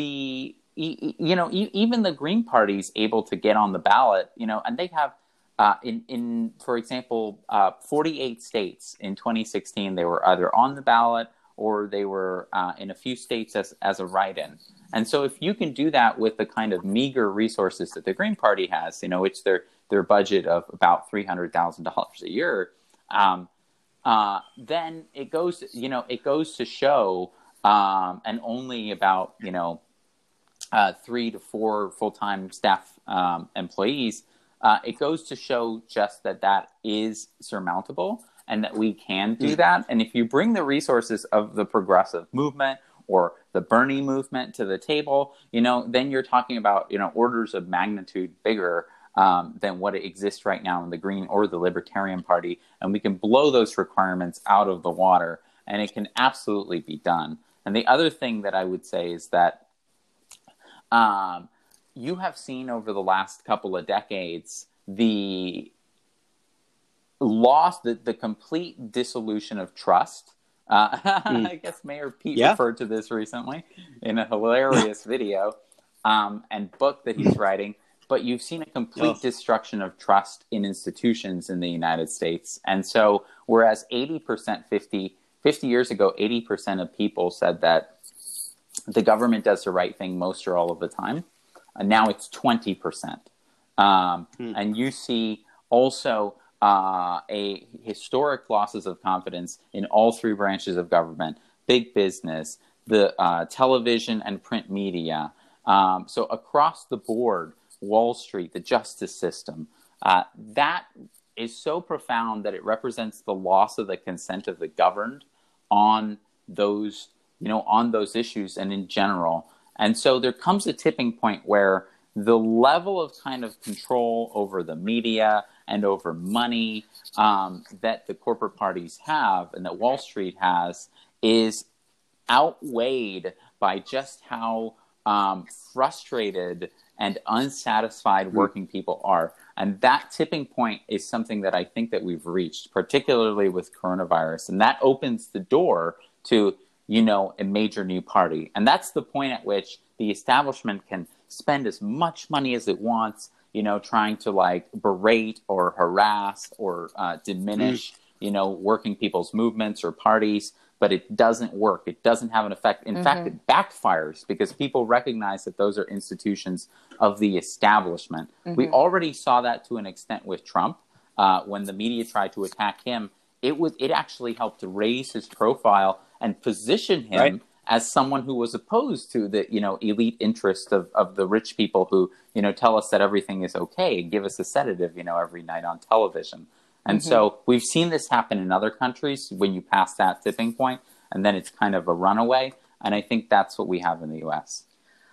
Speaker 3: even the Green Party's able to get on the ballot, and they have, for example, 48 states in 2016, they were either on the ballot or they were in a few states as a write-in. And so if you can do that with the kind of meager resources that the Green Party has, it's their budget of about $300,000 a year, then it goes to show, and only about, 3 to 4 full-time staff employees, it goes to show just that is surmountable and that we can do that. And if you bring the resources of the progressive movement or the Bernie movement to the table, then you're talking about, orders of magnitude bigger than what exists right now in the Green or the Libertarian Party. And we can blow those requirements out of the water, and it can absolutely be done. And the other thing that I would say is that you have seen over the last couple of decades the loss, the complete dissolution of trust. I guess Mayor Pete referred to this recently in a hilarious video and book that he's writing. But you've seen a complete destruction of trust in institutions in the United States. And so whereas 80%, 50 years ago, 80% of people said that the government does the right thing most or all of the time, now it's 20%. And you see also a historic losses of confidence in all three branches of government, big business, the television and print media. So across the board, Wall Street, the justice system, that is so profound that it represents the loss of the consent of the governed on those, on those issues and in general. And so there comes a tipping point where the level of kind of control over the media and over money that the corporate parties have and that Wall Street has is outweighed by just how frustrated and unsatisfied working people are. And that tipping point is something that I think that we've reached, particularly with coronavirus. And that opens the door to, a major new party. And that's the point at which the establishment can spend as much money as it wants, trying to berate or harass or diminish, working people's movements or parties. But it doesn't work. It doesn't have an effect. In fact, it backfires because people recognize that those are institutions of the establishment. We already saw that to an extent with Trump. When the media tried to attack him, it actually helped to raise his profile and position him as someone who was opposed to the elite interest of the rich people who tell us that everything is okay and give us a sedative every night on television. And so we've seen this happen in other countries when you pass that tipping point, and then it's kind of a runaway. And I think that's what we have in the U.S.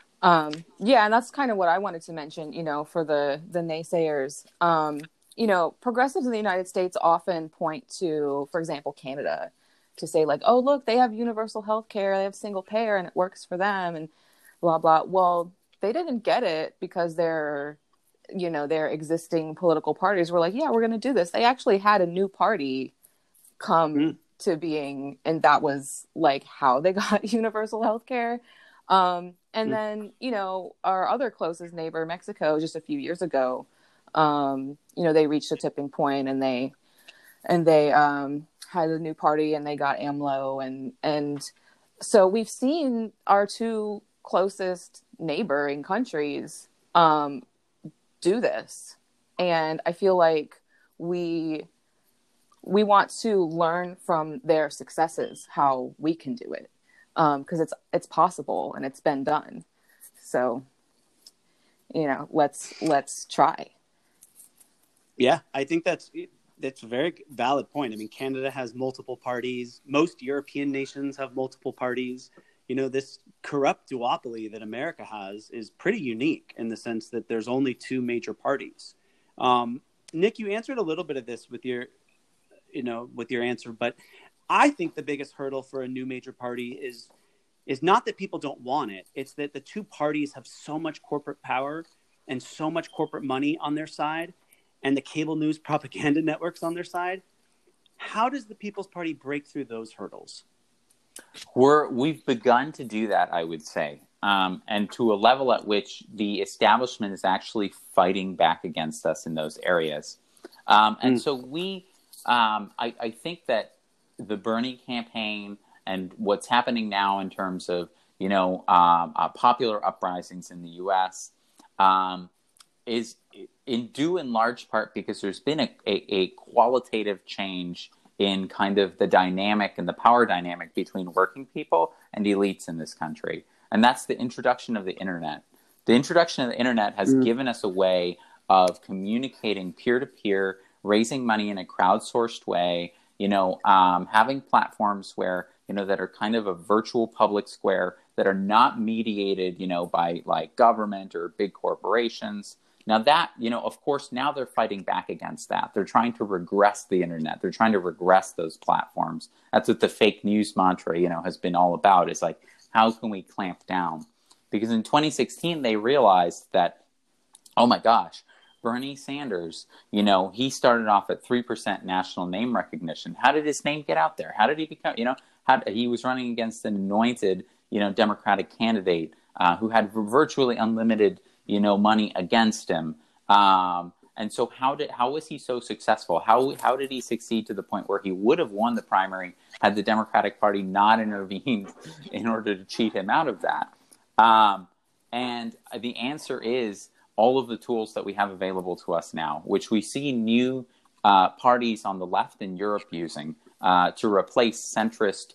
Speaker 2: Yeah, and that's kind of what I wanted to mention, for the naysayers. Progressives in the United States often point to, for example, Canada, to say oh, look, they have universal health care, they have single payer, and it works for them, and blah, blah. Well, they didn't get it because their existing political parties were yeah, we're going to do this. They actually had a new party come to being, and that was how they got universal health care. And then, our other closest neighbor, Mexico, just a few years ago, they reached a tipping point and they had a new party and they got AMLO. And so we've seen our two closest neighboring countries, do this. And I feel like we want to learn from their successes, how we can do it. Because it's possible and it's been done. So, let's try.
Speaker 1: Yeah, I think that's a very valid point. I mean, Canada has multiple parties. Most European nations have multiple parties. This corrupt duopoly that America has is pretty unique in the sense that there's only two major parties. Nick, you answered a little bit of this with your answer, but I think the biggest hurdle for a new major party is not that people don't want it. It's that the two parties have so much corporate power and so much corporate money on their side and the cable news propaganda networks on their side. How does the People's Party break through those hurdles?
Speaker 3: We've begun to do that, I would say, and to a level at which the establishment is actually fighting back against us in those areas. And so I think that the Bernie campaign and what's happening now in terms of, popular uprisings in the U.S. Is in due in large part because there's been a qualitative change in kind of the dynamic and the power dynamic between working people and elites in this country. And that's the introduction of the internet. The introduction of the internet has given us a way of communicating peer-to-peer, raising money in a crowdsourced way, having platforms where, that are kind of a virtual public square that are not mediated, by like government or big corporations. Now that, of course, now they're fighting back against that. They're trying to regress the internet. They're trying to regress those platforms. That's what the fake news mantra, has been all about. Is like, how can we clamp down? Because in 2016, they realized that, oh my gosh, Bernie Sanders, he started off at 3% national name recognition. How did his name get out there? How did he become, he was running against an anointed, Democratic candidate who had virtually unlimited, money against him. And so how was he so successful? How did he succeed to the point where he would have won the primary had the Democratic Party not intervened in order to cheat him out of that? And the answer is all of the tools that we have available to us now, which we see new parties on the left in Europe using to replace centrist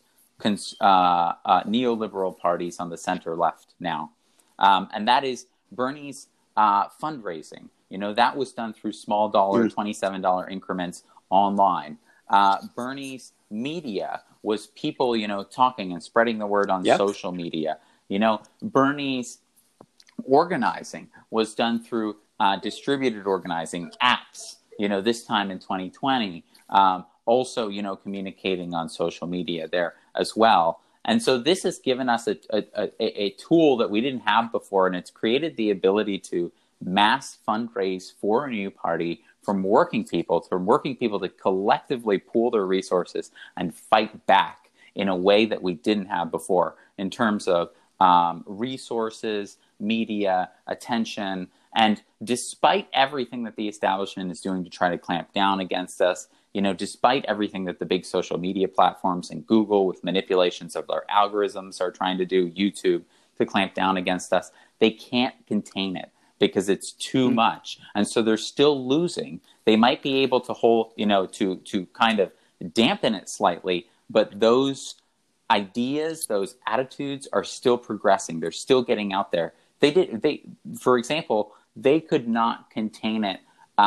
Speaker 3: neoliberal parties on the center left now. And that is Bernie's fundraising. That was done through small dollar, $27 increments online. Bernie's media was people, talking and spreading the word on social media. Bernie's organizing was done through distributed organizing apps, this time in 2020, also, communicating on social media there as well. And so this has given us a tool that we didn't have before, and it's created the ability to mass fundraise for a new party from working people to collectively pool their resources and fight back in a way that we didn't have before in terms of resources, media, attention. And despite everything that the establishment is doing to try to clamp down against us, despite everything that the big social media platforms and Google with manipulations of their algorithms are trying to do, YouTube, to clamp down against us, they can't contain it because it's too much. And so they're still losing. They might be able to hold, to kind of dampen it slightly, but those ideas, those attitudes are still progressing. They're still getting out there. For example, they could not contain it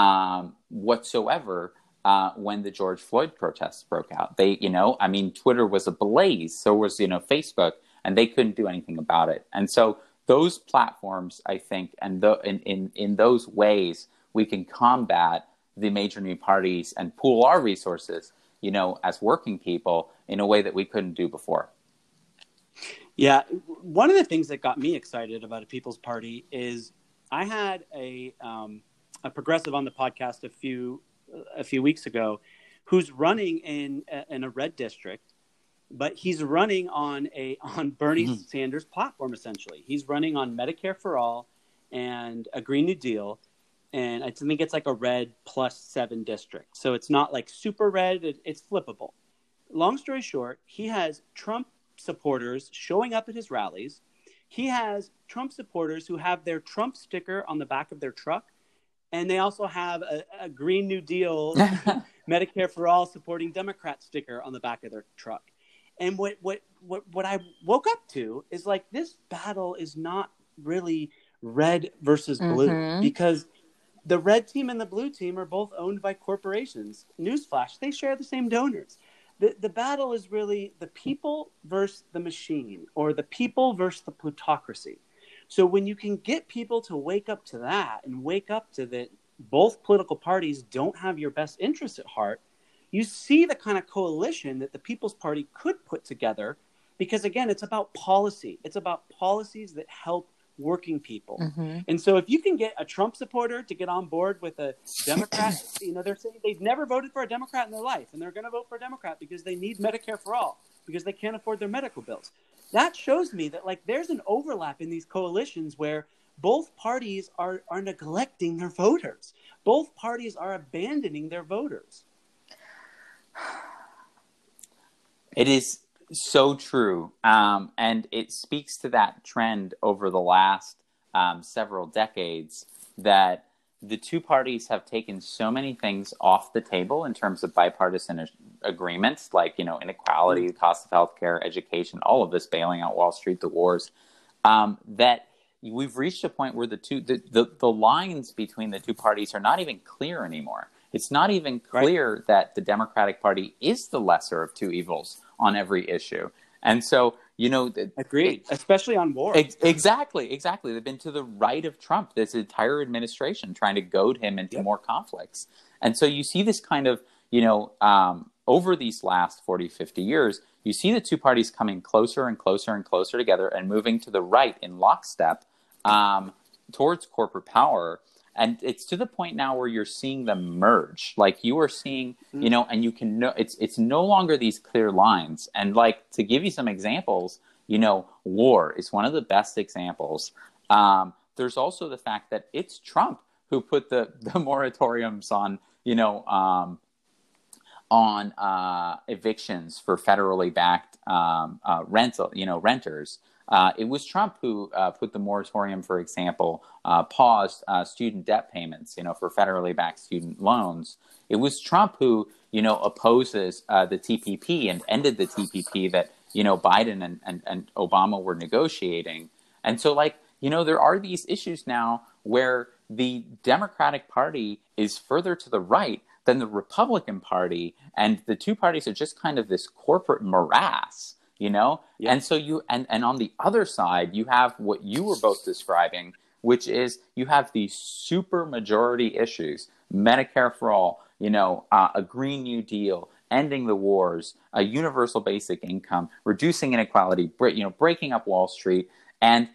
Speaker 3: whatsoever when the George Floyd protests broke out. Twitter was ablaze, so was, Facebook, and they couldn't do anything about it. And so those platforms, I think, and in those ways, we can combat the major new parties and pool our resources, as working people in a way that we couldn't do before.
Speaker 1: Yeah. One of the things that got me excited about a People's Party is I had a progressive on the podcast a few weeks ago who's running in a red district, but he's running on Bernie Sanders' platform. Essentially, he's running on Medicare for all and a Green New Deal, and I think it's like a red +7 district. So it's not like super red; it's flippable. Long story short, he has Trump supporters showing up at his rallies. He has Trump supporters who have their Trump sticker on the back of their truck. And they also have a Green New Deal, Medicare for all supporting Democrat sticker on the back of their truck. And what I woke up to is like, this battle is not really red versus blue, because the red team and the blue team are both owned by corporations. Newsflash, they share the same donors. The battle is really the people versus the machine, or the people versus the plutocracy. So when you can get people to wake up to that and wake up to that both political parties don't have your best interests at heart, you see the kind of coalition that the People's Party could put together, because, again, it's about policy. It's about policies that help working people. And so if you can get a Trump supporter to get on board with a Democrat, they're saying they've never voted for a Democrat in their life, and they're going to vote for a Democrat because they need Medicare for all, because they can't afford their medical bills. That shows me that, like, there's an overlap in these coalitions where both parties are neglecting their voters. Both parties are abandoning their voters.
Speaker 3: It is so true. And it speaks to that trend over the last several decades that the two parties have taken so many things off the table in terms of bipartisan agreements, like, inequality, the cost of healthcare, education, all of this, bailing out Wall Street, the wars, that, we've reached a point where the lines between the two parties are not even clear anymore. It's not even clear that the Democratic Party is the lesser of two evils on every issue. And so,
Speaker 1: agreed, especially on war.
Speaker 3: Exactly. They've been to the right of Trump, this entire administration, trying to goad him into more conflicts. And so you see this kind of, over these last 40, 50 years, you see the two parties coming closer and closer and closer together and moving to the right in lockstep towards corporate power. And it's to the point now where you're seeing them merge. Like you are seeing, and you can know it's no longer these clear lines. And like to give you some examples, war is one of the best examples. There's also the fact that it's Trump who put the moratoriums on evictions for federally backed renters. It was Trump who put the moratorium, for example, paused student debt payments, for federally backed student loans. It was Trump who, opposes the TPP and ended the TPP that, Biden and Obama were negotiating. And so, there are these issues now where the Democratic Party is further to the right than the Republican Party, and the two parties are just kind of this corporate morass. And so and on the other side, you have what you were both describing, which is you have these super majority issues, Medicare for all, a Green New Deal, ending the wars, a universal basic income, reducing inequality, breaking up Wall Street, and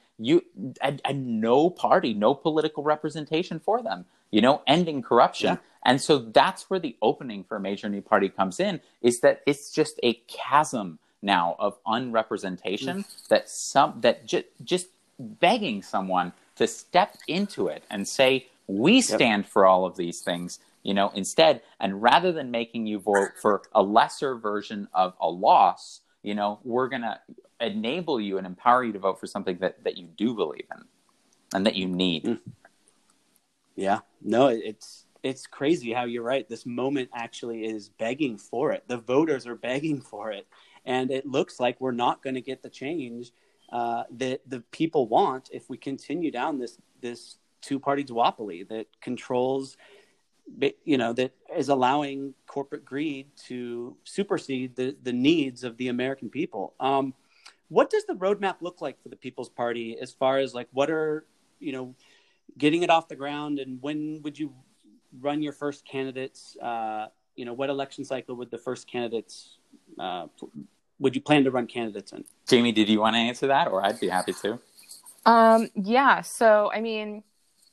Speaker 3: no party, no political representation for them, ending corruption. Yeah. And so that's where the opening for a major new party comes in, is that it's just a chasm now of unrepresentation that just begging someone to step into it and say, we stand for all of these things, instead. And rather than making you vote for a lesser version of a loss, we're going to enable you and empower you to vote for something that you do believe in and that you need.
Speaker 1: Yeah, no, it's crazy how you're right. This moment actually is begging for it. The voters are begging for it. And it looks like we're not going to get the change that the people want if we continue down this two-party duopoly that controls, that is allowing corporate greed to supersede the needs of the American people. What does the roadmap look like for the People's Party as far as what are, getting it off the ground, and when would you run your first candidates? What election cycle would the first candidates would you plan to run candidates in?
Speaker 3: Jamie, did you want to answer that, or I'd be happy to?
Speaker 2: Yeah. So, I mean,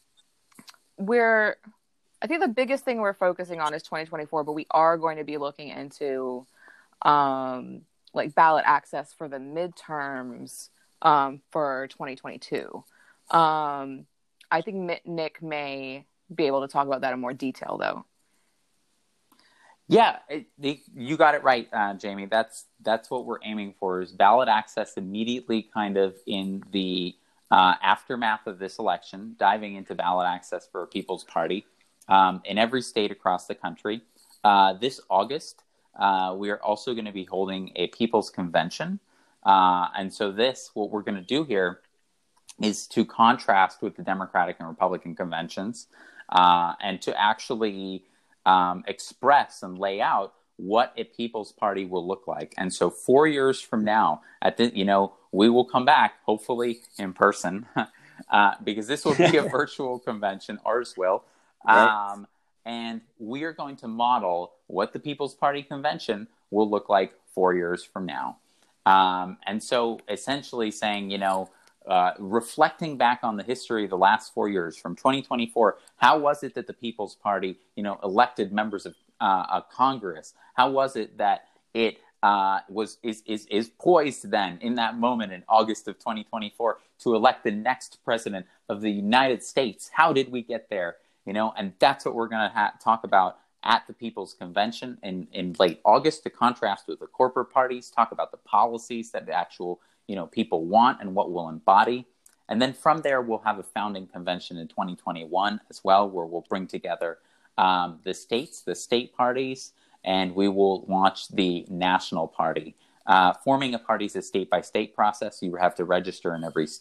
Speaker 2: I think the biggest thing we're focusing on is 2024, but we are going to be looking into ballot access for the midterms for 2022. I think Nick may be able to talk about that in more detail, though.
Speaker 3: Yeah, you got it right, Jamie. That's what we're aiming for, is ballot access immediately kind of in the aftermath of this election, diving into ballot access for a People's Party in every state across the country. This August, we are also going to be holding a People's Convention. And so what we're going to do here is to contrast with the Democratic and Republican conventions and to actually express and lay out what a People's Party will look like. And so 4 years from now, we will come back, hopefully in person, because this will be a virtual convention, ours will. Right. And we are going to model what the People's Party convention will look like 4 years from now. And so essentially saying, reflecting back on the history of the last 4 years from 2024, how was it that the People's Party, elected members of Congress? How was it that it is poised then in that moment in August of 2024 to elect the next president of the United States? How did we get there? And that's what we're going to talk about at the People's Convention in late August, to contrast with the corporate parties, talk about the policies that the actual people want and what we'll embody. And then from there, we'll have a founding convention in 2021 as well, where we'll bring together the states, the state parties, and we will launch the national party. Forming a party is a state-by-state process. You have to register in every state.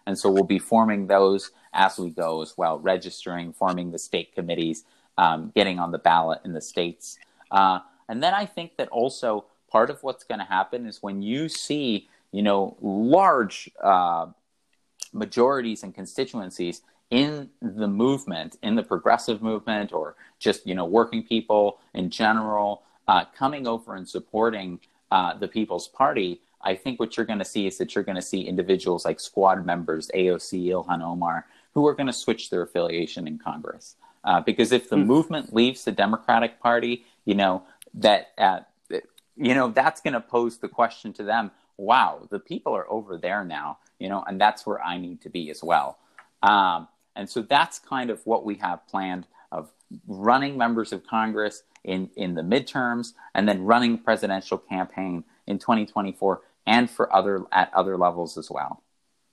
Speaker 3: And so we'll be forming those as we go as well, registering, forming the state committees, getting on the ballot in the states. And then I think that also part of what's going to happen is when you see, large majorities and constituencies in the movement, in the progressive movement, or just, working people in general, coming over and supporting the People's Party, I think what you're going to see is that you're going to see individuals like squad members, AOC, Ilhan Omar, who are going to switch their affiliation in Congress. Because if the movement leaves the Democratic Party, that's going to pose the question to them, wow, the people are over there now, and that's where I need to be as well. And so that's kind of what we have planned, of running members of Congress in the midterms, and then running presidential campaign in 2024 and at other levels as well.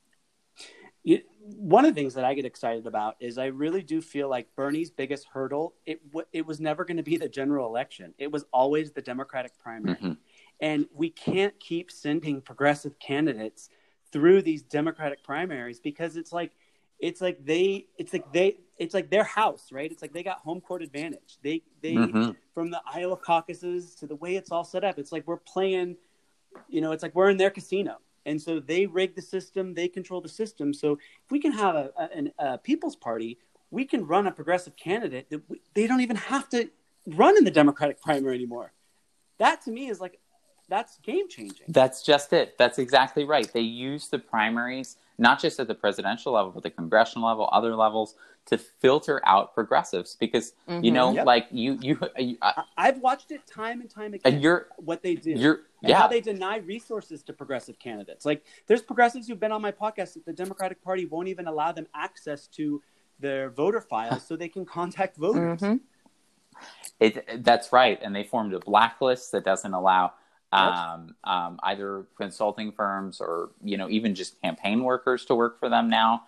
Speaker 1: One of the things that I get excited about is I really do feel like Bernie's biggest hurdle, it was never going to be the general election. It was always the Democratic primary. Mm-hmm. And we can't keep sending progressive candidates through these Democratic primaries, because it's like their house, right? It's like they got home court advantage. They from the Iowa caucuses to the way it's all set up, it's like we're playing, it's like we're in their casino. And so they rig the system, they control the system. So if we can have a People's Party, we can run a progressive candidate that they don't even have to run in the Democratic primary anymore. That to me is that's game changing.
Speaker 3: That's just it. That's exactly right. They use the primaries, not just at the presidential level, but the congressional level, other levels, to filter out progressives, because,
Speaker 1: I've watched it time and time again. And what they do. How they deny resources to progressive candidates. Like, there's progressives who've been on my podcast that the Democratic Party won't even allow them access to their voter files so they can contact voters.
Speaker 3: Mm-hmm. That's right. And they formed a blacklist that doesn't allow either consulting firms or, even just campaign workers to work for them now.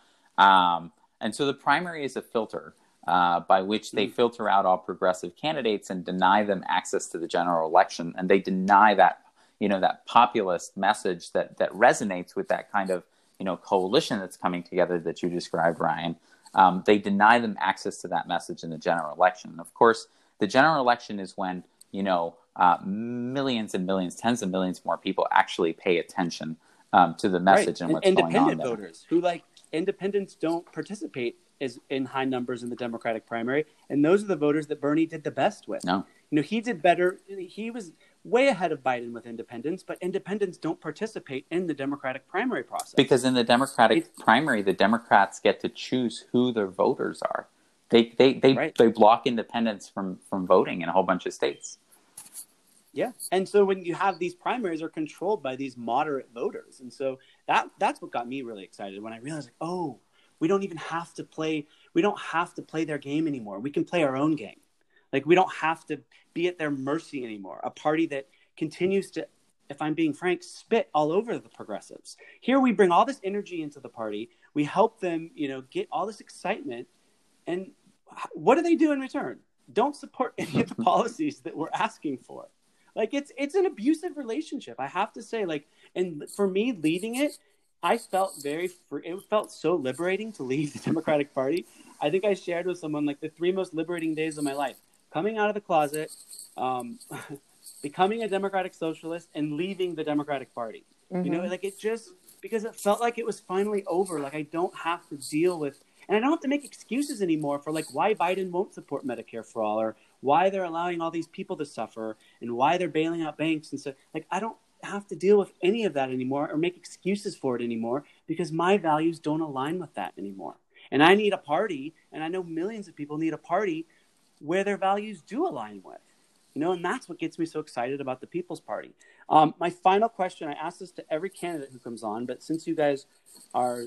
Speaker 3: And so the primary is a filter by which they filter out all progressive candidates and deny them access to the general election. And they deny that, that populist message that resonates with that kind of, coalition that's coming together that you described, Ryan. They deny them access to that message in the general election. And of course, the general election is when, millions and millions, tens of millions more people actually pay attention to the message and what's going on there.
Speaker 1: Independent voters who independents don't participate in high numbers in the Democratic primary, and those are the voters that Bernie did the best with.
Speaker 3: No,
Speaker 1: he did better. He was way ahead of Biden with independents, but independents don't participate in the Democratic primary process.
Speaker 3: Because in the Democratic primary, the Democrats get to choose who their voters are. They block independents from voting in a whole bunch of states.
Speaker 1: Yeah. And so when you have these primaries are controlled by these moderate voters. And so that's what got me really excited when I realized, we don't have to play their game anymore. We can play our own game. Like, we don't have to be at their mercy anymore. A party that continues to, if I'm being frank, spit all over the progressives. Here we bring all this energy into the party. We help them, get all this excitement. And what do they do in return? Don't support any of the policies that we're asking for. Like, it's an abusive relationship, I have to say. Like, and for me, leading it, I felt very free. It felt so liberating to leave the Democratic Party. I think I shared with someone the 3 most liberating days of my life: coming out of the closet, becoming a Democratic Socialist, and leaving the Democratic Party. Mm-hmm. It just, because it felt like it was finally over. Like, I don't have to deal with, and I don't have to make excuses anymore for why Biden won't support Medicare for all, or why they're allowing all these people to suffer, and why they're bailing out banks. And so, I don't have to deal with any of that anymore or make excuses for it anymore, because my values don't align with that anymore. And I need a party, and I know millions of people need a party where their values do align with, and that's what gets me so excited about the People's Party. My final question, I ask this to every candidate who comes on, but since you guys are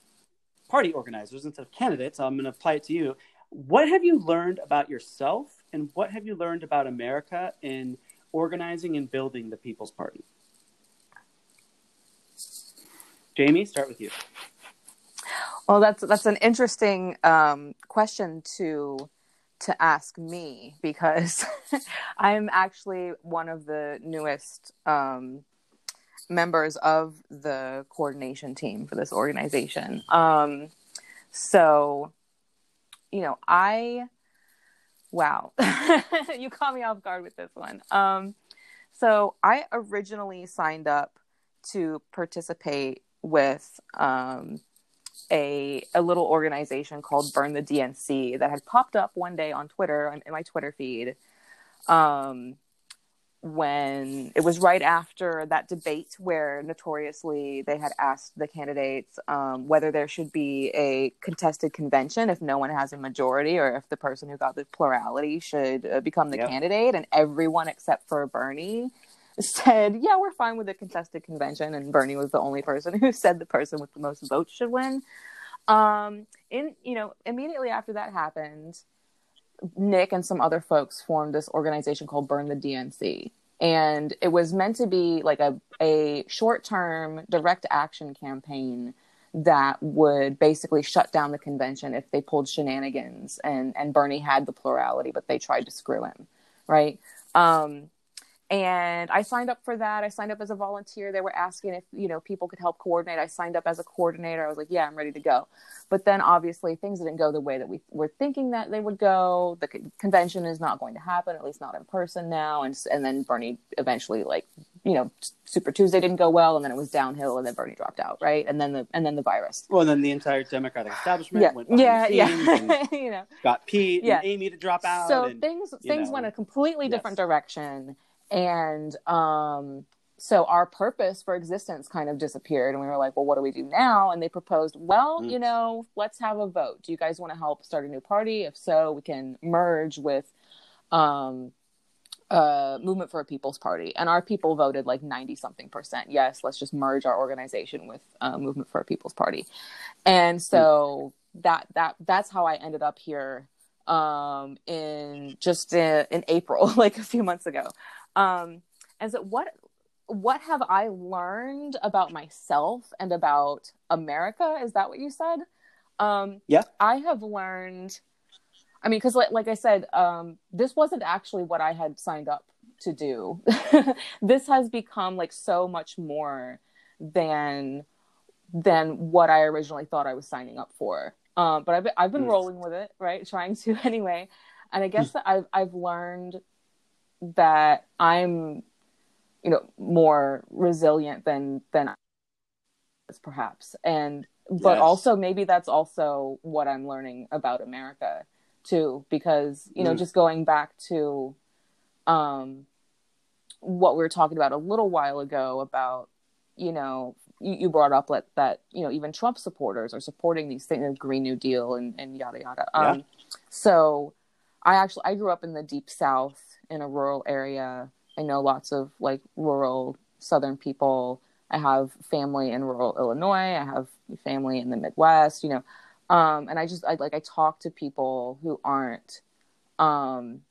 Speaker 1: party organizers instead of candidates, I'm going to apply it to you. What have you learned about yourself, and what have you learned about America in organizing and building the People's Party? Jamie, start with you.
Speaker 2: Well, that's an interesting question to ask me, because I'm actually one of the newest members of the coordination team for this organization. So, you know, wow, you caught me off guard with this one. So I originally signed up to participate with a little organization called Burn the DNC that had popped up one day on Twitter, in my Twitter feed, when it was right after that debate where notoriously they had asked the candidates whether there should be a contested convention if no one has a majority, or if the person who got the plurality should become the candidate. And everyone except for Bernie said, yeah, we're fine with a contested convention. And Bernie was the only person who said the person with the most votes should win. Immediately after that happened, Nick and some other folks formed this organization called Burn the DNC. And it was meant to be like a short-term direct action campaign that would basically shut down the convention if they pulled shenanigans and Bernie had the plurality, but they tried to screw him, right? And I signed up for that. I signed up as a volunteer. They were asking if, people could help coordinate. I signed up as a coordinator. I was like, yeah, I'm ready to go. But then obviously things didn't go the way that we were thinking that they would go. The convention is not going to happen, at least not in person now. And then Bernie eventually, Super Tuesday didn't go well, and then it was downhill, and then Bernie dropped out, right? And then the virus.
Speaker 1: Well, then the entire Democratic establishment went behind the scenes and got Pete and Amy to drop out.
Speaker 2: So things went a completely different direction. And so our purpose for existence kind of disappeared, and we were like, well, what do we do now? And they proposed, let's have a vote. Do you guys want to help start a new party? If so, we can merge with Movement for a People's Party. And our people voted like 90-something%. Yes, let's just merge our organization with Movement for a People's Party. And so that's how I ended up here in April, like a few months ago. And so what have I learned about myself and about America? Is that what you said?
Speaker 1: Yeah.
Speaker 2: I have learned, because like I said, this wasn't actually what I had signed up to do. This has become like so much more than what I originally thought I was signing up for. But I've been rolling with it, right? Trying to anyway. And I guess that I've learned that I'm, more resilient than I was, perhaps. But also maybe that's also what I'm learning about America too, because, just going back to what we were talking about a little while ago about, you brought up that, even Trump supporters are supporting these things, Green New Deal and yada, yada. So I grew up in the Deep South in a rural area. I know lots of like rural Southern people. I have family in rural Illinois. I have family in the Midwest, and I talk to people who aren't on,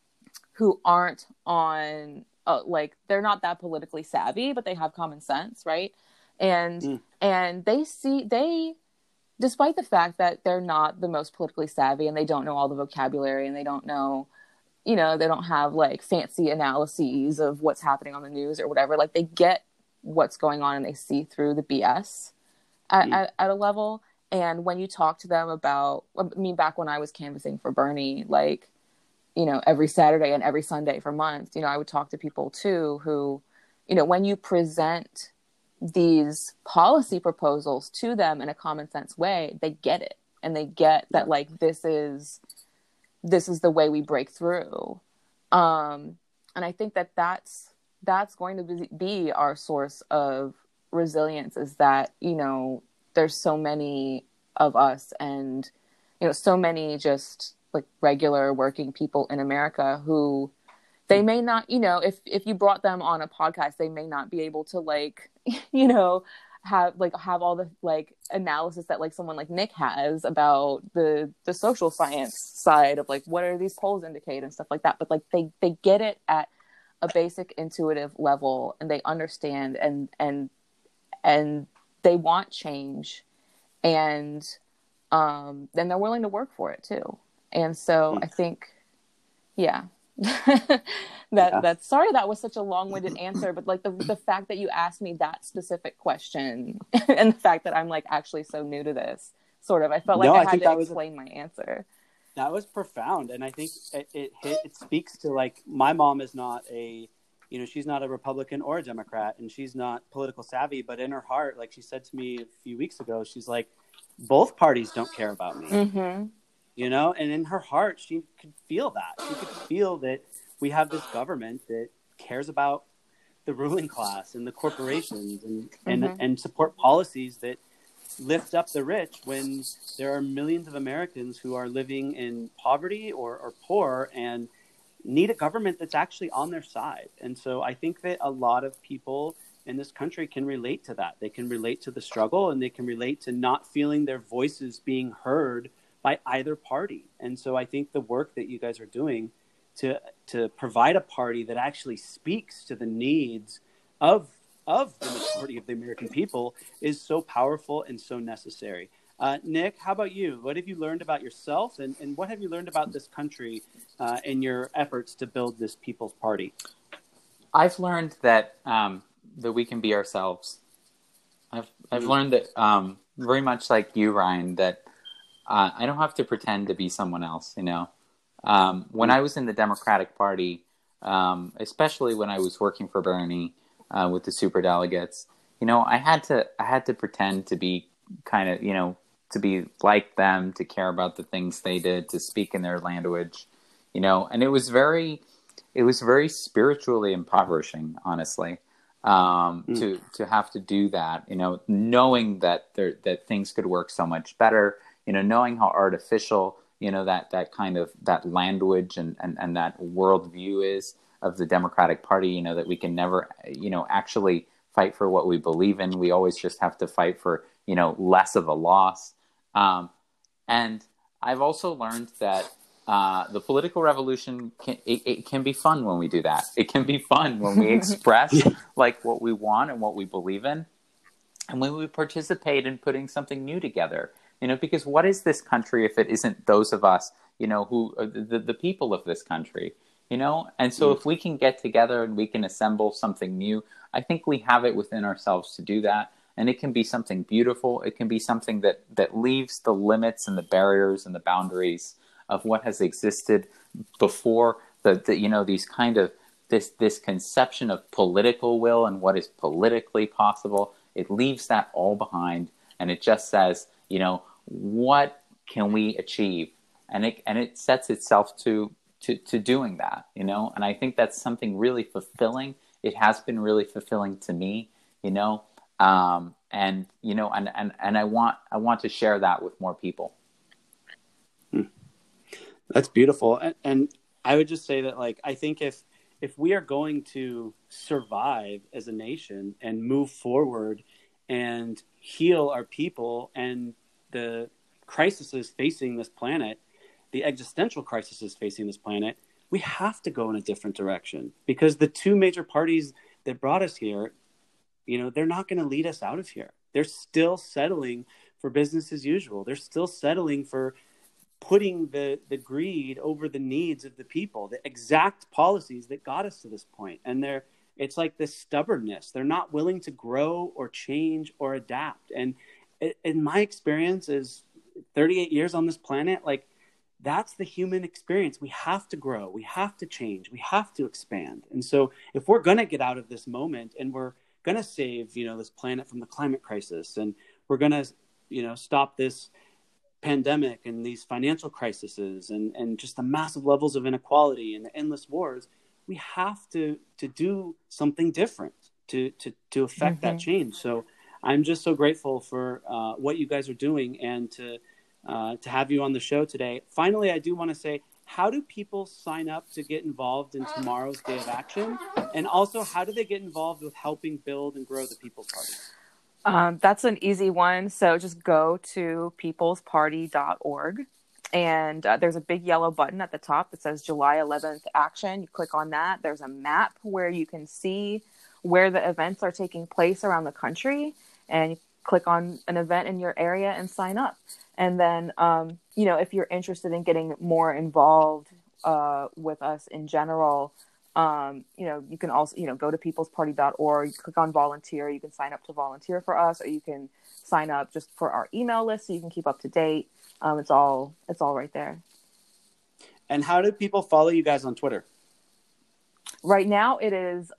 Speaker 2: they're not that politically savvy, but they have common sense. Right. And they, despite the fact that they're not the most politically savvy and they don't know all the vocabulary and they don't know, they don't have like fancy analyses of what's happening on the news or whatever. Like they get what's going on and they see through the BS at a level. And when you talk to them about, back when I was canvassing for Bernie, like, every Saturday and every Sunday for months, I would talk to people too who, when you present these policy proposals to them in a common sense way, they get it. And they get that, like, this is the way we break through. And I think that's going to be our source of resilience, is that, there's so many of us and, so many just like regular working people in America who they may not, if you brought them on a podcast, they may not be able to like, have all the like analysis that like someone like Nick has about the social science side of like, what are these polls indicate and stuff like that. But like they get it at a basic intuitive level, and they understand and they want change, and then they're willing to work for it too. And so I think, That's sorry that was such a long-winded answer, but like the fact that you asked me that specific question and the fact that I'm like actually so new to this, sort of, I felt like I had to explain my answer.
Speaker 1: That was profound, and I think it speaks to, like, my mom is not she's not a Republican or a Democrat, and she's not political savvy, but in her heart, like she said to me a few weeks ago, she's like, both parties don't care about me.
Speaker 2: Mm-hmm.
Speaker 1: And in her heart, she could feel that. She could feel that we have this government that cares about the ruling class and the corporations and support policies that lift up the rich when there are millions of Americans who are living in poverty or poor and need a government that's actually on their side. And so I think that a lot of people in this country can relate to that. They can relate to the struggle, and they can relate to not feeling their voices being heard by either party. And so I think the work that you guys are doing to provide a party that actually speaks to the needs of the majority of the American people is so powerful and so necessary. Nick, how about you? What have you learned about yourself, and what have you learned about this country in your efforts to build this People's Party?
Speaker 3: I've learned that we can be ourselves. I've learned that very much like you, Ryan, that I don't have to pretend to be someone else. When I was in the Democratic Party, especially when I was working for Bernie with the superdelegates, I had to pretend to be kind of, to be like them, to care about the things they did, to speak in their language, and it was very spiritually impoverishing, honestly, to have to do that, knowing that things could work so much better, knowing how artificial, that kind of that language and that worldview is of the Democratic Party, that we can never, actually fight for what we believe in. We always just have to fight for, less of a loss. And I've also learned that the political revolution can be fun when we do that. It can be fun when we express like what we want and what we believe in, and when we participate in putting something new together. Because what is this country if it isn't those of us, who are the people of this country, And so if we can get together and we can assemble something new, I think we have it within ourselves to do that. And it can be something beautiful. It can be something that leaves the limits and the barriers and the boundaries of what has existed before these kind of this conception of political will and what is politically possible. It leaves that all behind, and it just says, what can we achieve? And it sets itself to doing that, and I think that's something really fulfilling. It has been really fulfilling to me, and I want to share that with more people.
Speaker 1: That's beautiful. And I would just say that, like, I think if we are going to survive as a nation and move forward and heal our people and the crises facing this planet, the existential crises facing this planet, we have to go in a different direction, because the two major parties that brought us here, they're not going to lead us out of here. They're still settling for business as usual. They're still settling for putting the greed over the needs of the people, the exact policies that got us to this point. And it's like this stubbornness. They're not willing to grow or change or adapt. And in my experience is 38 years on this planet, like, that's the human experience. We have to grow. We have to change. We have to expand. And so if we're going to get out of this moment and we're going to save, this planet from the climate crisis, and we're going to, stop this pandemic and these financial crises and just the massive levels of inequality and the endless wars, we have to do something different to affect that change. So I'm just so grateful for what you guys are doing, and to have you on the show today. Finally, I do want to say, how do people sign up to get involved in tomorrow's Day of Action? And also, how do they get involved with helping build and grow the People's Party?
Speaker 2: That's an easy one. So just go to peoplesparty.org, and there's a big yellow button at the top that says July 11th Action. You click on that. There's a map where you can see where the events are taking place around the country, and you click on an event in your area and sign up. And then, if you're interested in getting more involved with us in general, you can also, go to peoplesparty.org, click on volunteer. You can sign up to volunteer for us, or you can sign up just for our email list so you can keep up to date. It's all right there.
Speaker 1: And how do people follow you guys on Twitter?
Speaker 2: Right now it is,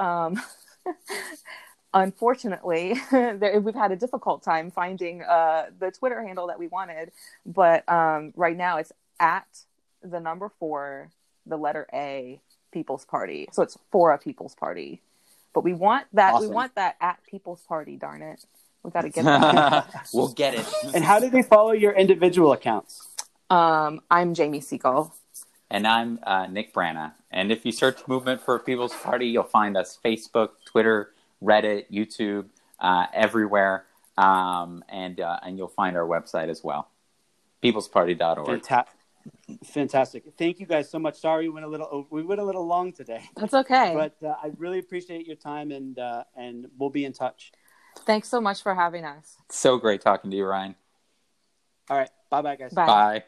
Speaker 2: unfortunately, we've had a difficult time finding the Twitter handle that we wanted, but right now it's at the number 4, the letter A, People's Party. So it's for a People's Party, but we want that. Awesome. We want that at People's Party. Darn it, we got to get that.
Speaker 3: We'll get it.
Speaker 1: And how do they follow your individual accounts?
Speaker 2: I'm Jamie Siegel.
Speaker 3: And I'm Nick Brana. And if you search Movement for a People's Party, you'll find us Facebook, Twitter, Reddit, YouTube, everywhere. And you'll find our website as well, peoplesparty.org.
Speaker 1: Fantastic. Thank you guys so much. Sorry we went a little long today.
Speaker 2: That's okay.
Speaker 1: But I really appreciate your time, and we'll be in touch.
Speaker 2: Thanks so much for having us.
Speaker 3: So great talking to you, Ryan.
Speaker 1: All right. Bye-bye, guys.
Speaker 2: Bye.
Speaker 3: Bye.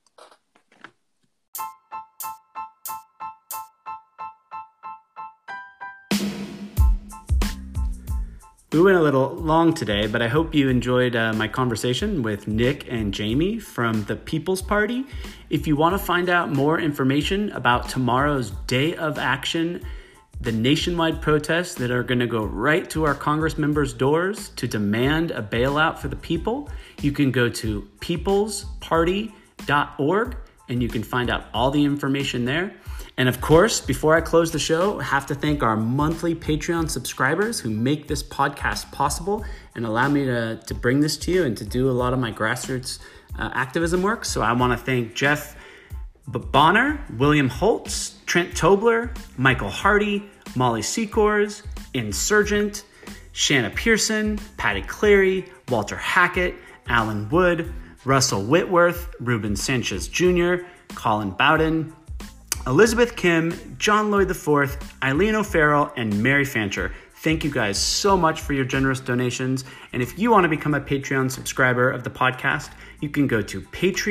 Speaker 1: We went a little long today, but I hope you enjoyed my conversation with Nick and Jamie from the People's Party. If you want to find out more information about tomorrow's day of action, the nationwide protests that are going to go right to our Congress members' doors to demand a bailout for the people, you can go to peoplesparty.org and you can find out all the information there. And of course, before I close the show, I have to thank our monthly Patreon subscribers who make this podcast possible and allow me to bring this to you and to do a lot of my grassroots activism work. So I want to thank Jeff Bonner, William Holtz, Trent Tobler, Michael Hardy, Molly Secors, Insurgent, Shanna Pearson, Patty Cleary, Walter Hackett, Alan Wood, Russell Whitworth, Ruben Sanchez Jr., Colin Bowden, Elizabeth Kim, John Lloyd IV, Eileen O'Farrell, and Mary Fancher. Thank you guys so much for your generous donations. And if you want to become a Patreon subscriber of the podcast, you can go to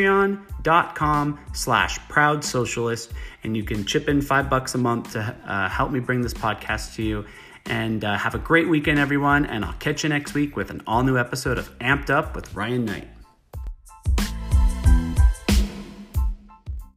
Speaker 1: patreon.com/ProudSocialist, and you can chip in $5 a month to help me bring this podcast to you. And have a great weekend, everyone. And I'll catch you next week with an all-new episode of Amped Up with Ryan Knight.